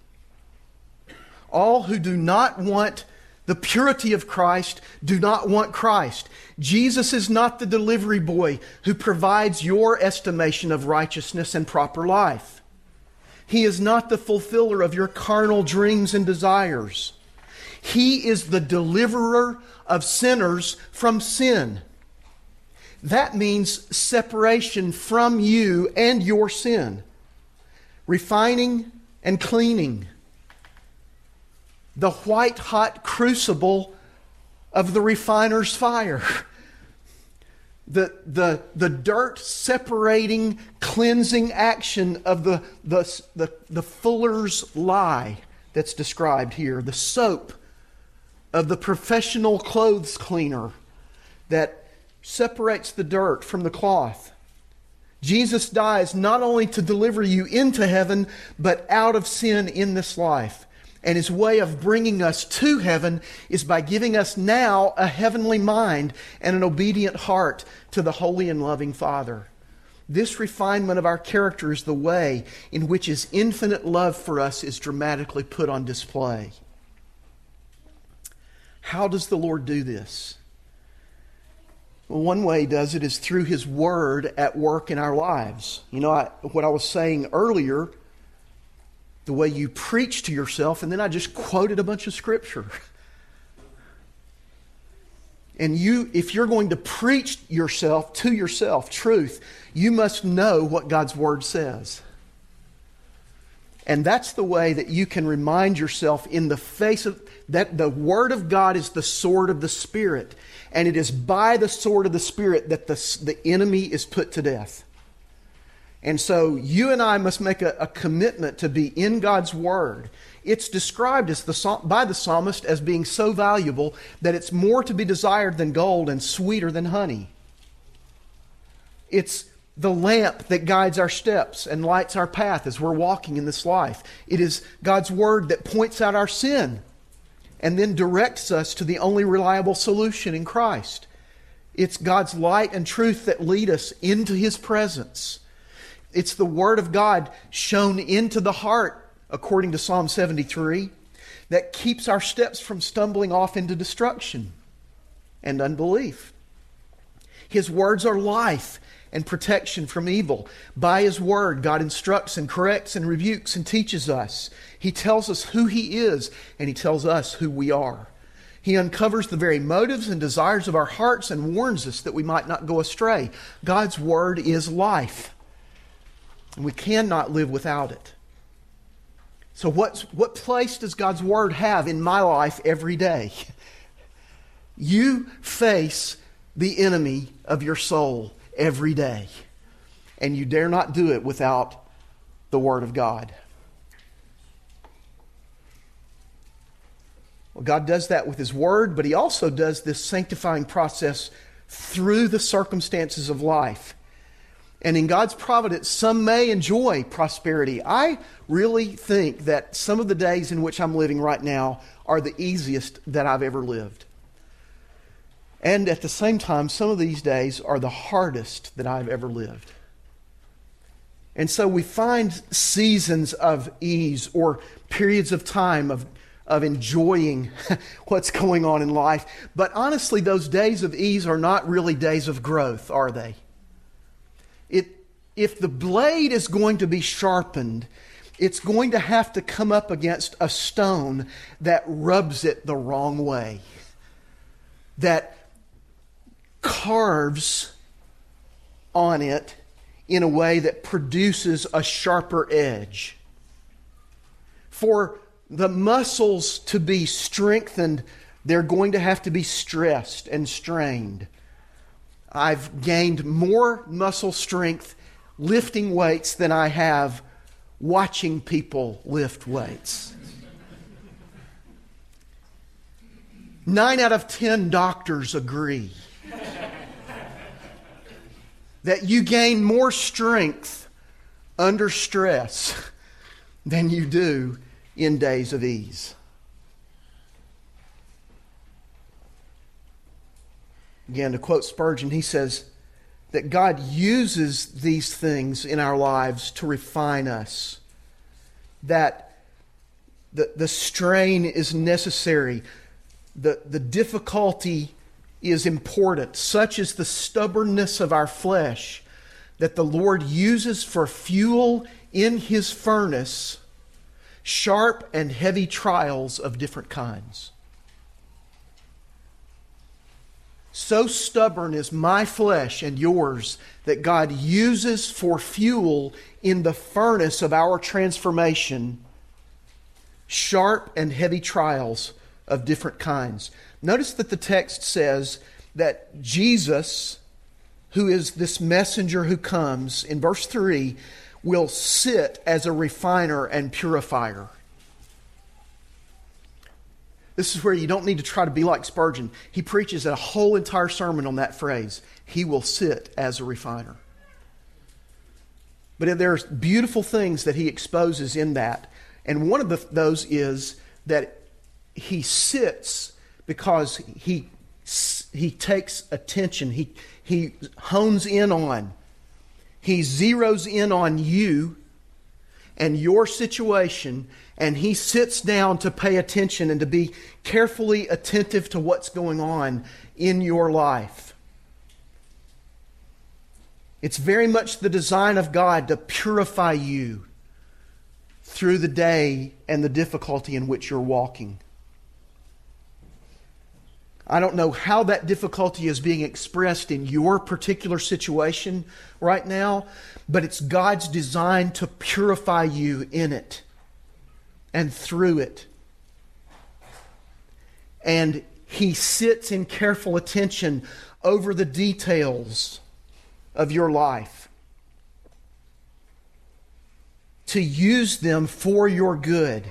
F: All who do not want the purity of Christ do not want Christ. Jesus is not the delivery boy who provides your estimation of righteousness and proper life. He is not the fulfiller of your carnal dreams and desires. He is the deliverer of sinners from sin. That means separation from you and your sin, refining and cleaning. The white-hot crucible of the refiner's fire. The, the, the dirt-separating, cleansing action of the, the, the, the fuller's lye that's described here. The soap of the professional clothes cleaner that separates the dirt from the cloth. Jesus dies not only to deliver you into heaven, but out of sin in this life. And His way of bringing us to heaven is by giving us now a heavenly mind and an obedient heart to the holy and loving Father. This refinement of our character is the way in which His infinite love for us is dramatically put on display. How does the Lord do this? Well, one way He does it is through His Word at work in our lives. You know, I, what I was saying earlier, the way you preach to yourself, and then I just quoted a bunch of Scripture. And you, if you're going to preach yourself to yourself truth, you must know what God's Word says. And that's the way that you can remind yourself in the face of that the Word of God is the sword of the Spirit. And it is by the sword of the Spirit that the, the enemy is put to death. And so you and I must make a, a commitment to be in God's Word. It's described as the, by the psalmist as being so valuable that it's more to be desired than gold and sweeter than honey. It's the lamp that guides our steps and lights our path as we're walking in this life. It is God's Word that points out our sin and then directs us to the only reliable solution in Christ. It's God's light and truth that lead us into His presence. It's the Word of God shown into the heart, according to Psalm seventy-three, that keeps our steps from stumbling off into destruction and unbelief. His words are life and protection from evil. By His Word, God instructs and corrects and rebukes and teaches us. He tells us who He is, and He tells us who we are. He uncovers the very motives and desires of our hearts and warns us that we might not go astray. God's Word is life, and we cannot live without it. So what's, what place does God's Word have in my life every day? You face the enemy of your soul every day. And you dare not do it without the Word of God. Well, God does that with His Word, but He also does this sanctifying process through the circumstances of life. And in God's providence, some may enjoy prosperity. I really think that some of the days in which I'm living right now are the easiest that I've ever lived. And at the same time, some of these days are the hardest that I've ever lived. And so we find seasons of ease or periods of time of of enjoying what's going on in life. But honestly, those days of ease are not really days of growth, are they? It, if the blade is going to be sharpened, it's going to have to come up against a stone that rubs it the wrong way, that carves on it in a way that produces a sharper edge. For the muscles to be strengthened, they're going to have to be stressed and strained. I've gained more muscle strength lifting weights than I have watching people lift weights. Nine out of ten doctors agree that you gain more strength under stress than you do in days of ease. Again, to quote Spurgeon, he says that God uses these things in our lives to refine us. That the, the strain is necessary. The, the difficulty is important. Such is the stubbornness of our flesh that the Lord uses for fuel in His furnace sharp and heavy trials of different kinds. So stubborn is my flesh and yours that God uses for fuel in the furnace of our transformation sharp and heavy trials of different kinds. Notice that the text says that Jesus, who is this messenger who comes, in verse three, will sit as a refiner and purifier. This is where you don't need to try to be like Spurgeon. He preaches a whole entire sermon on that phrase. He will sit as a refiner. But there's beautiful things that he exposes in that. And one of the, those is that he sits because he, he takes attention. He, he hones in on. He zeroes in on you and your situation, and he sits down to pay attention and to be carefully attentive to what's going on in your life. It's very much the design of God to purify you through the day and the difficulty in which you're walking. I don't know how that difficulty is being expressed in your particular situation right now, but it's God's design to purify you in it and through it. And He sits in careful attention over the details of your life to use them for your good.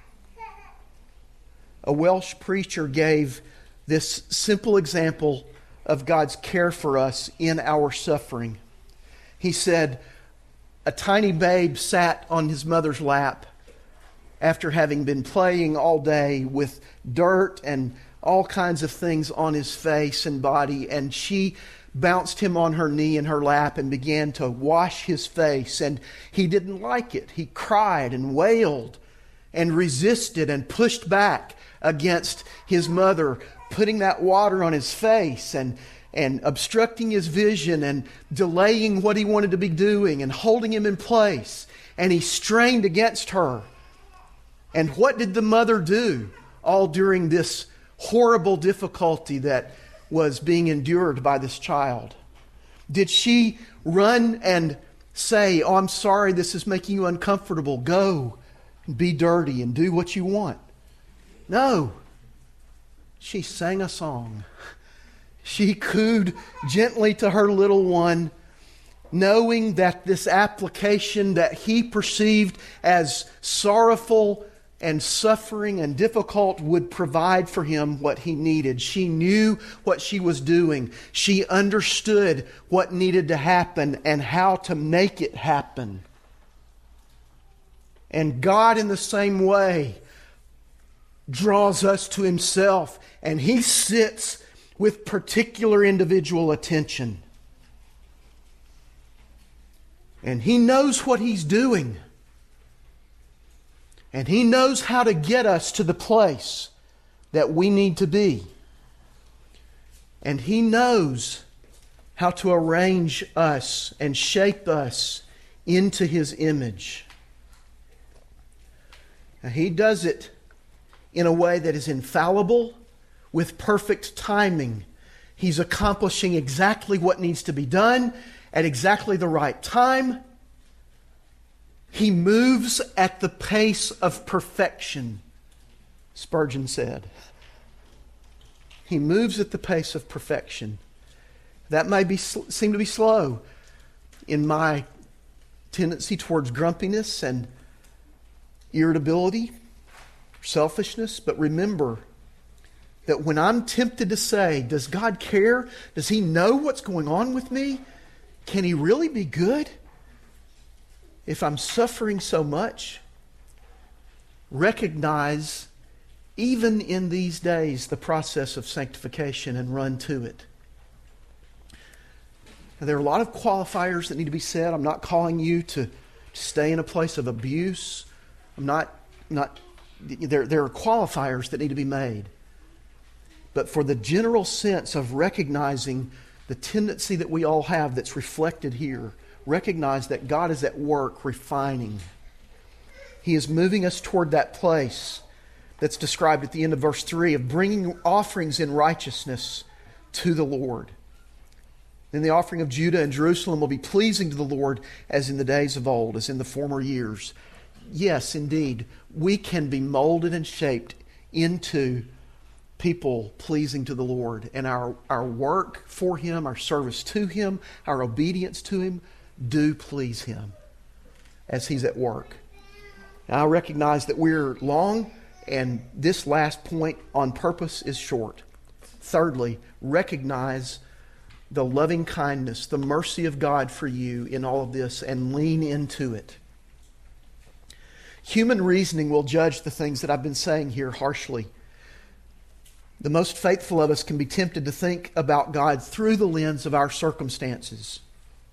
F: A Welsh preacher gave this simple example of God's care for us in our suffering. He said, a tiny babe sat on his mother's lap after having been playing all day with dirt and all kinds of things on his face and body, and she bounced him on her knee in her lap and began to wash his face, and he didn't like it. He cried and wailed and resisted and pushed back against his mother putting that water on his face and, and obstructing his vision and delaying what he wanted to be doing and holding him in place. And he strained against her. And what did the mother do all during this horrible difficulty that was being endured by this child? Did she run and say, "Oh, I'm sorry, this is making you uncomfortable. Go and be dirty and do what you want"? No. She sang a song. She cooed gently to her little one, knowing that this application that he perceived as sorrowful and suffering and difficult would provide for him what he needed. She knew what she was doing. She understood what needed to happen and how to make it happen. And God, in the same way, draws us to Himself, and He sits with particular individual attention. And He knows what He's doing. And He knows how to get us to the place that we need to be. And He knows how to arrange us and shape us into His image. Now, He does it in a way that is infallible, with perfect timing. He's accomplishing exactly what needs to be done at exactly the right time. He moves at the pace of perfection, Spurgeon said. He moves at the pace of perfection. That may be seem to be slow in my tendency towards grumpiness and irritability, selfishness, but remember that when I'm tempted to say, does God care? Does He know what's going on with me? Can He really be good? If I'm suffering so much, recognize even in these days the process of sanctification and run to it. Now, there are a lot of qualifiers that need to be said. I'm not calling you to stay in a place of abuse. I'm not, not there, there are qualifiers that need to be made. But for the general sense of recognizing the tendency that we all have that's reflected here, recognize that God is at work refining. He is moving us toward that place that's described at the end of verse three of bringing offerings in righteousness to the Lord. Then the offering of Judah and Jerusalem will be pleasing to the Lord as in the days of old, as in the former years. Yes, indeed, we can be molded and shaped into people pleasing to the Lord. And our, our work for Him, our service to Him, our obedience to Him, do please Him as He's at work. Now, I recognize that we're long, and this last point on purpose is short. Thirdly, recognize the loving kindness, the mercy of God for you in all of this, and lean into it. Human reasoning will judge the things that I've been saying here harshly. The most faithful of us can be tempted to think about God through the lens of our circumstances.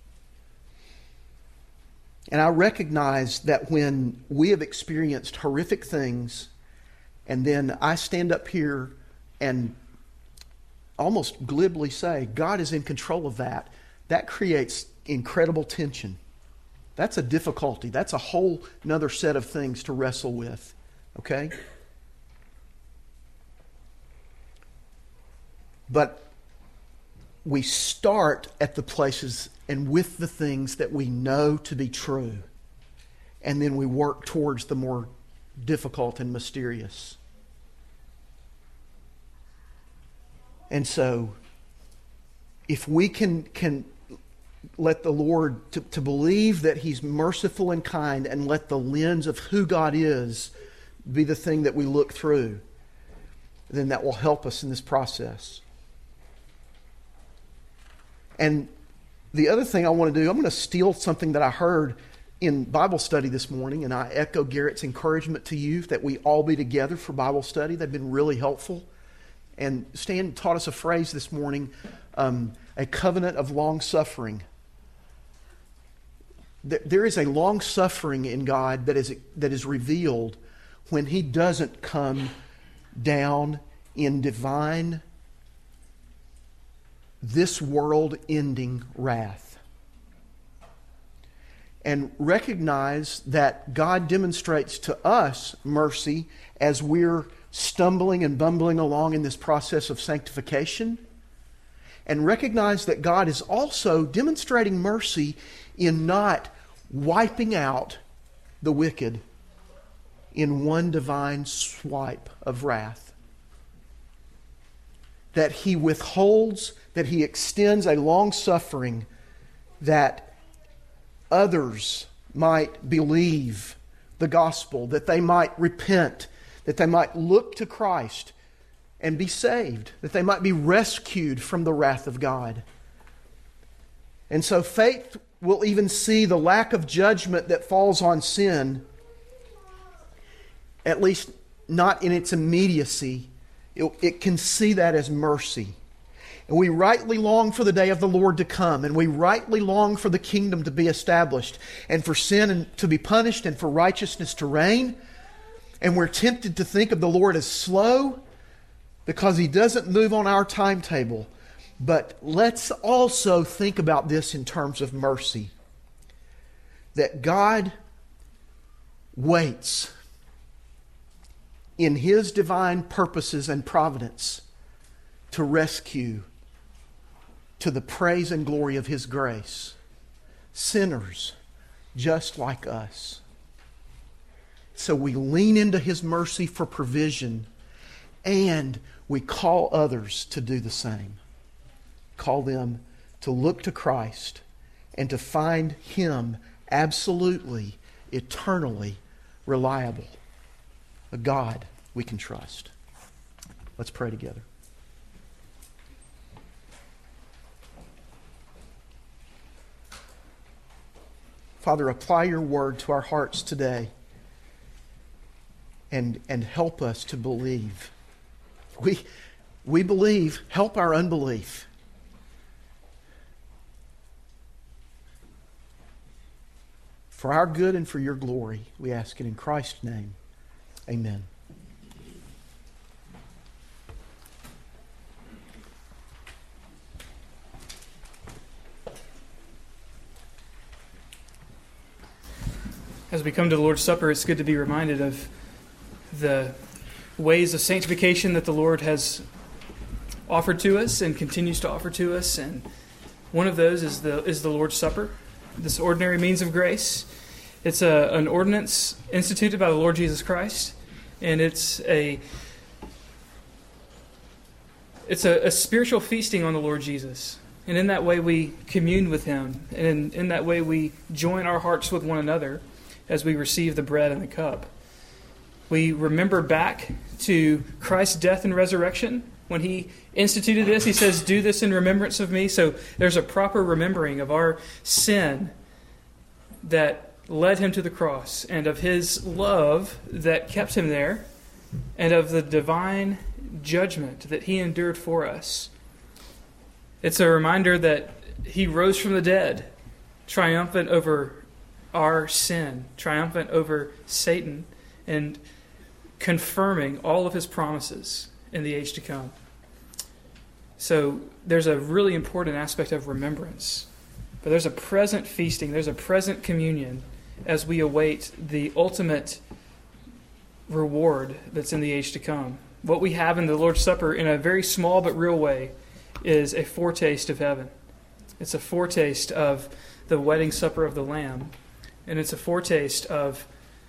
F: And I recognize that when we have experienced horrific things, and then I stand up here and almost glibly say, God is in control of that, that creates incredible tension. That's a difficulty. That's a whole another set of things to wrestle with. Okay? But we start at the places and with the things that we know to be true. And then we work towards the more difficult and mysterious. And so, if we can, can let the Lord, to, to believe that He's merciful and kind, and let the lens of who God is be the thing that we look through, then that will help us in this process. And the other thing I want to do, I'm going to steal something that I heard in Bible study this morning, and I echo Garrett's encouragement to you that we all be together for Bible study. They've been really helpful. And Stan taught us a phrase this morning, um, a covenant of long-suffering. There is a long-suffering in God that is, that is revealed when He doesn't come down in divine, this world-ending wrath. And recognize that God demonstrates to us mercy as we're stumbling and bumbling along in this process of sanctification. And recognize that God is also demonstrating mercy in not wiping out the wicked in one divine swipe of wrath. That He withholds, that He extends a long suffering that others might believe the gospel, that they might repent, that they might look to Christ and be saved, that they might be rescued from the wrath of God. And so faith will even see the lack of judgment that falls on sin, at least not in its immediacy. It, it can see that as mercy. And we rightly long for the day of the Lord to come, and we rightly long for the kingdom to be established, and for sin to be punished, and for righteousness to reign. And we're tempted to think of the Lord as slow because He doesn't move on our timetable. But let's also think about this in terms of mercy. That God waits in His divine purposes and providence to rescue, to the praise and glory of His grace, sinners just like us. So we lean into His mercy for provision, and we call others to do the same. Call them to look to Christ and to find Him absolutely, eternally reliable. A God we can trust. Let's pray together. Father, apply your word to our hearts today and, and help us to believe. We, we believe, help our unbelief. For our good and for your glory, we ask it in Christ's name. Amen.
D: As we come to the Lord's Supper, it's good to be reminded of the ways of sanctification that the Lord has offered to us and continues to offer to us. And one of those is the is the Lord's Supper, this ordinary means of grace. It's a, an ordinance instituted by the Lord Jesus Christ, and it's a it's a, a spiritual feasting on the Lord Jesus. And in that way we commune with Him, and in, in that way we join our hearts with one another as we receive the bread and the cup. We remember back to Christ's death and resurrection. When He instituted this, He says, "Do this in remembrance of me." So there's a proper remembering of our sin that led Him to the cross, and of His love that kept Him there, and of the divine judgment that He endured for us. It's a reminder that He rose from the dead, triumphant over our sin, triumphant over Satan, and confirming all of His promises in the age to come. So there's a really important aspect of remembrance. But there's a present feasting, there's a present communion as we await the ultimate reward that's in the age to come. What we have in the Lord's Supper, in a very small but real way, is a foretaste of heaven. It's a foretaste of the wedding supper of the Lamb. And it's a foretaste of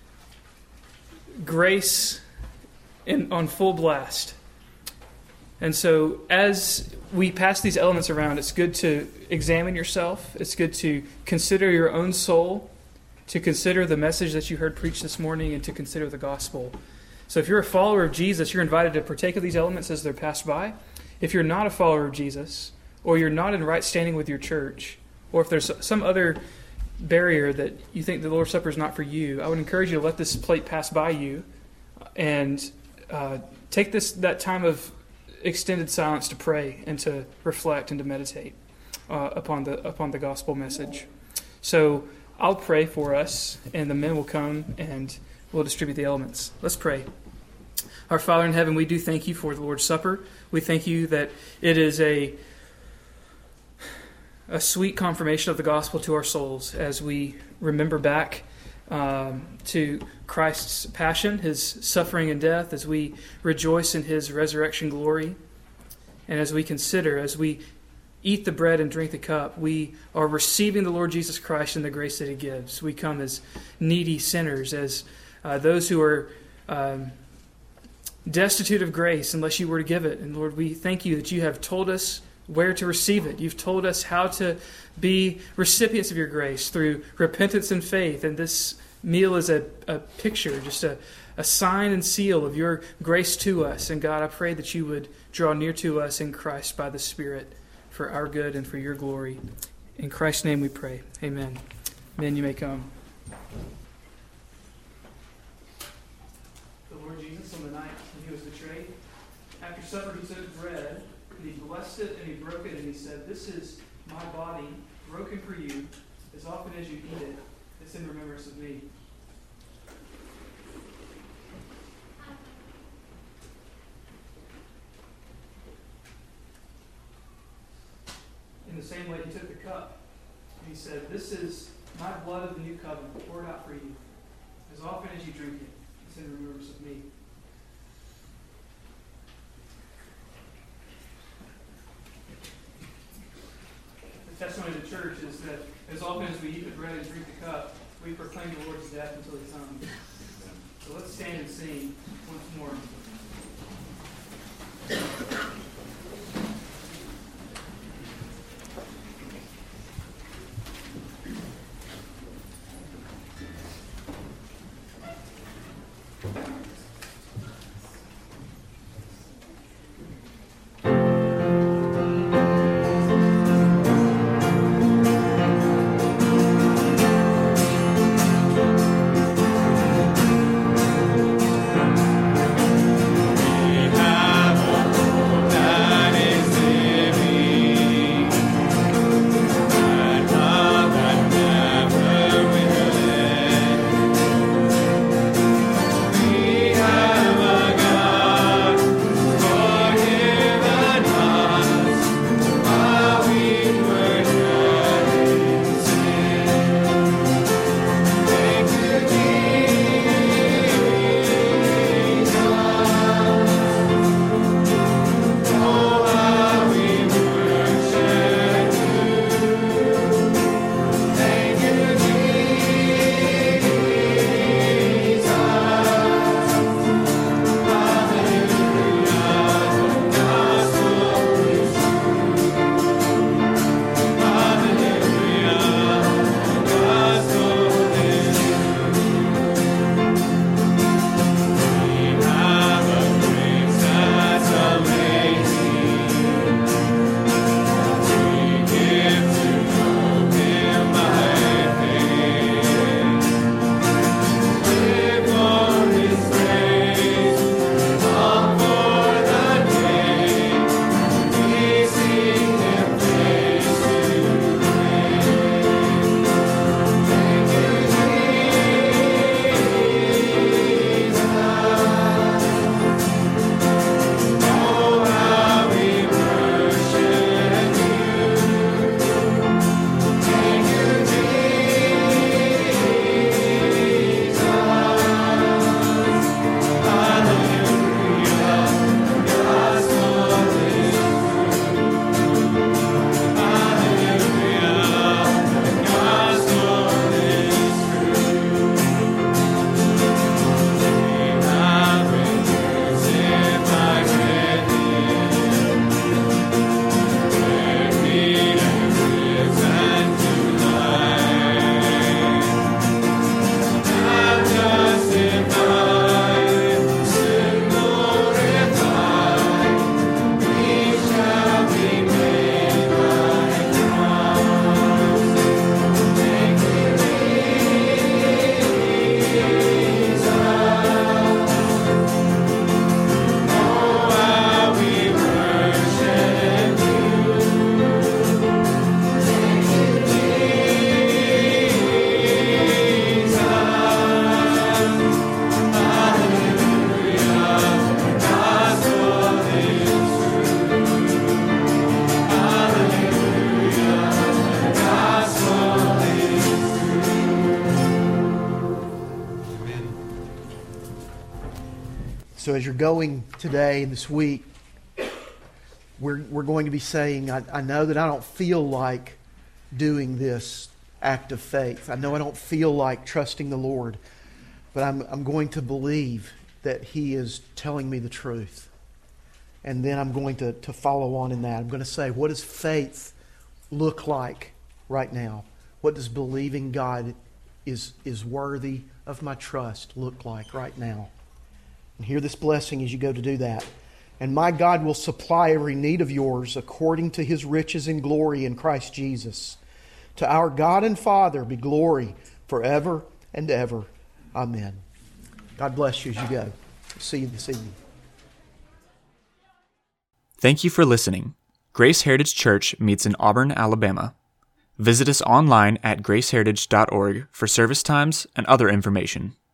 D: grace in, on full blast. And so as we pass these elements around, it's good to examine yourself. It's good to consider your own soul, to consider the message that you heard preached this morning, and to consider the gospel. So if you're a follower of Jesus, you're invited to partake of these elements as they're passed by. If you're not a follower of Jesus, or you're not in right standing with your church, or if there's some other barrier that you think the Lord's Supper is not for you, I would encourage you to let this plate pass by you and uh, take this that time of extended silence to pray and to reflect and to meditate uh, upon the upon the gospel message. So I'll pray for us, and the men will come and we'll distribute the elements. Let's pray. Our Father in heaven, we do thank you for the Lord's Supper. We thank you that it is a a sweet confirmation of the gospel to our souls as we remember back um, to Christ's passion, His suffering and death, as we rejoice in His resurrection glory, and as we consider, as we eat the bread and drink the cup, we are receiving the Lord Jesus Christ and the grace that He gives. We come as needy sinners, as uh, those who are um, destitute of grace unless you were to give it. And Lord, we thank you that you have told us where to receive it. You've told us how to be recipients of your grace through repentance and faith. And this meal is a, a picture, just a, a sign and seal of your grace to us. And God, I pray that you would draw near to us in Christ by the Spirit for our good and for your glory. In Christ's name we pray. Amen. Men, you may come. The Lord Jesus, on the night when He was betrayed, after supper He took bread, and He blessed it, and He broke it, and He said, "This is my body broken for you. As often as you eat it, it's in remembrance of me." same way he took the cup. And he said, "This is my blood of the new covenant, poured out for you. As often as you drink it, it's in remembrance of me." The testimony of the church is that as often as we eat the bread and drink the cup, we proclaim the Lord's death until he comes. So let's stand and sing once more.
F: So as you're going today and this week, we're, we're going to be saying, I, I know that I don't feel like doing this act of faith. I know I don't feel like trusting the Lord, but I'm, I'm going to believe that He is telling me the truth. And then I'm going to, to follow on in that. I'm going to say, what does faith look like right now? What does believing God is, is worthy of my trust look like right now? And hear this blessing as you go to do that. And my God will supply every need of yours according to His riches and glory in Christ Jesus. To our God and Father be glory forever and ever. Amen. God bless you as you go. See you this evening.
A: Thank you for listening. Grace Heritage Church meets in Auburn, Alabama. Visit us online at grace heritage dot org for service times and other information.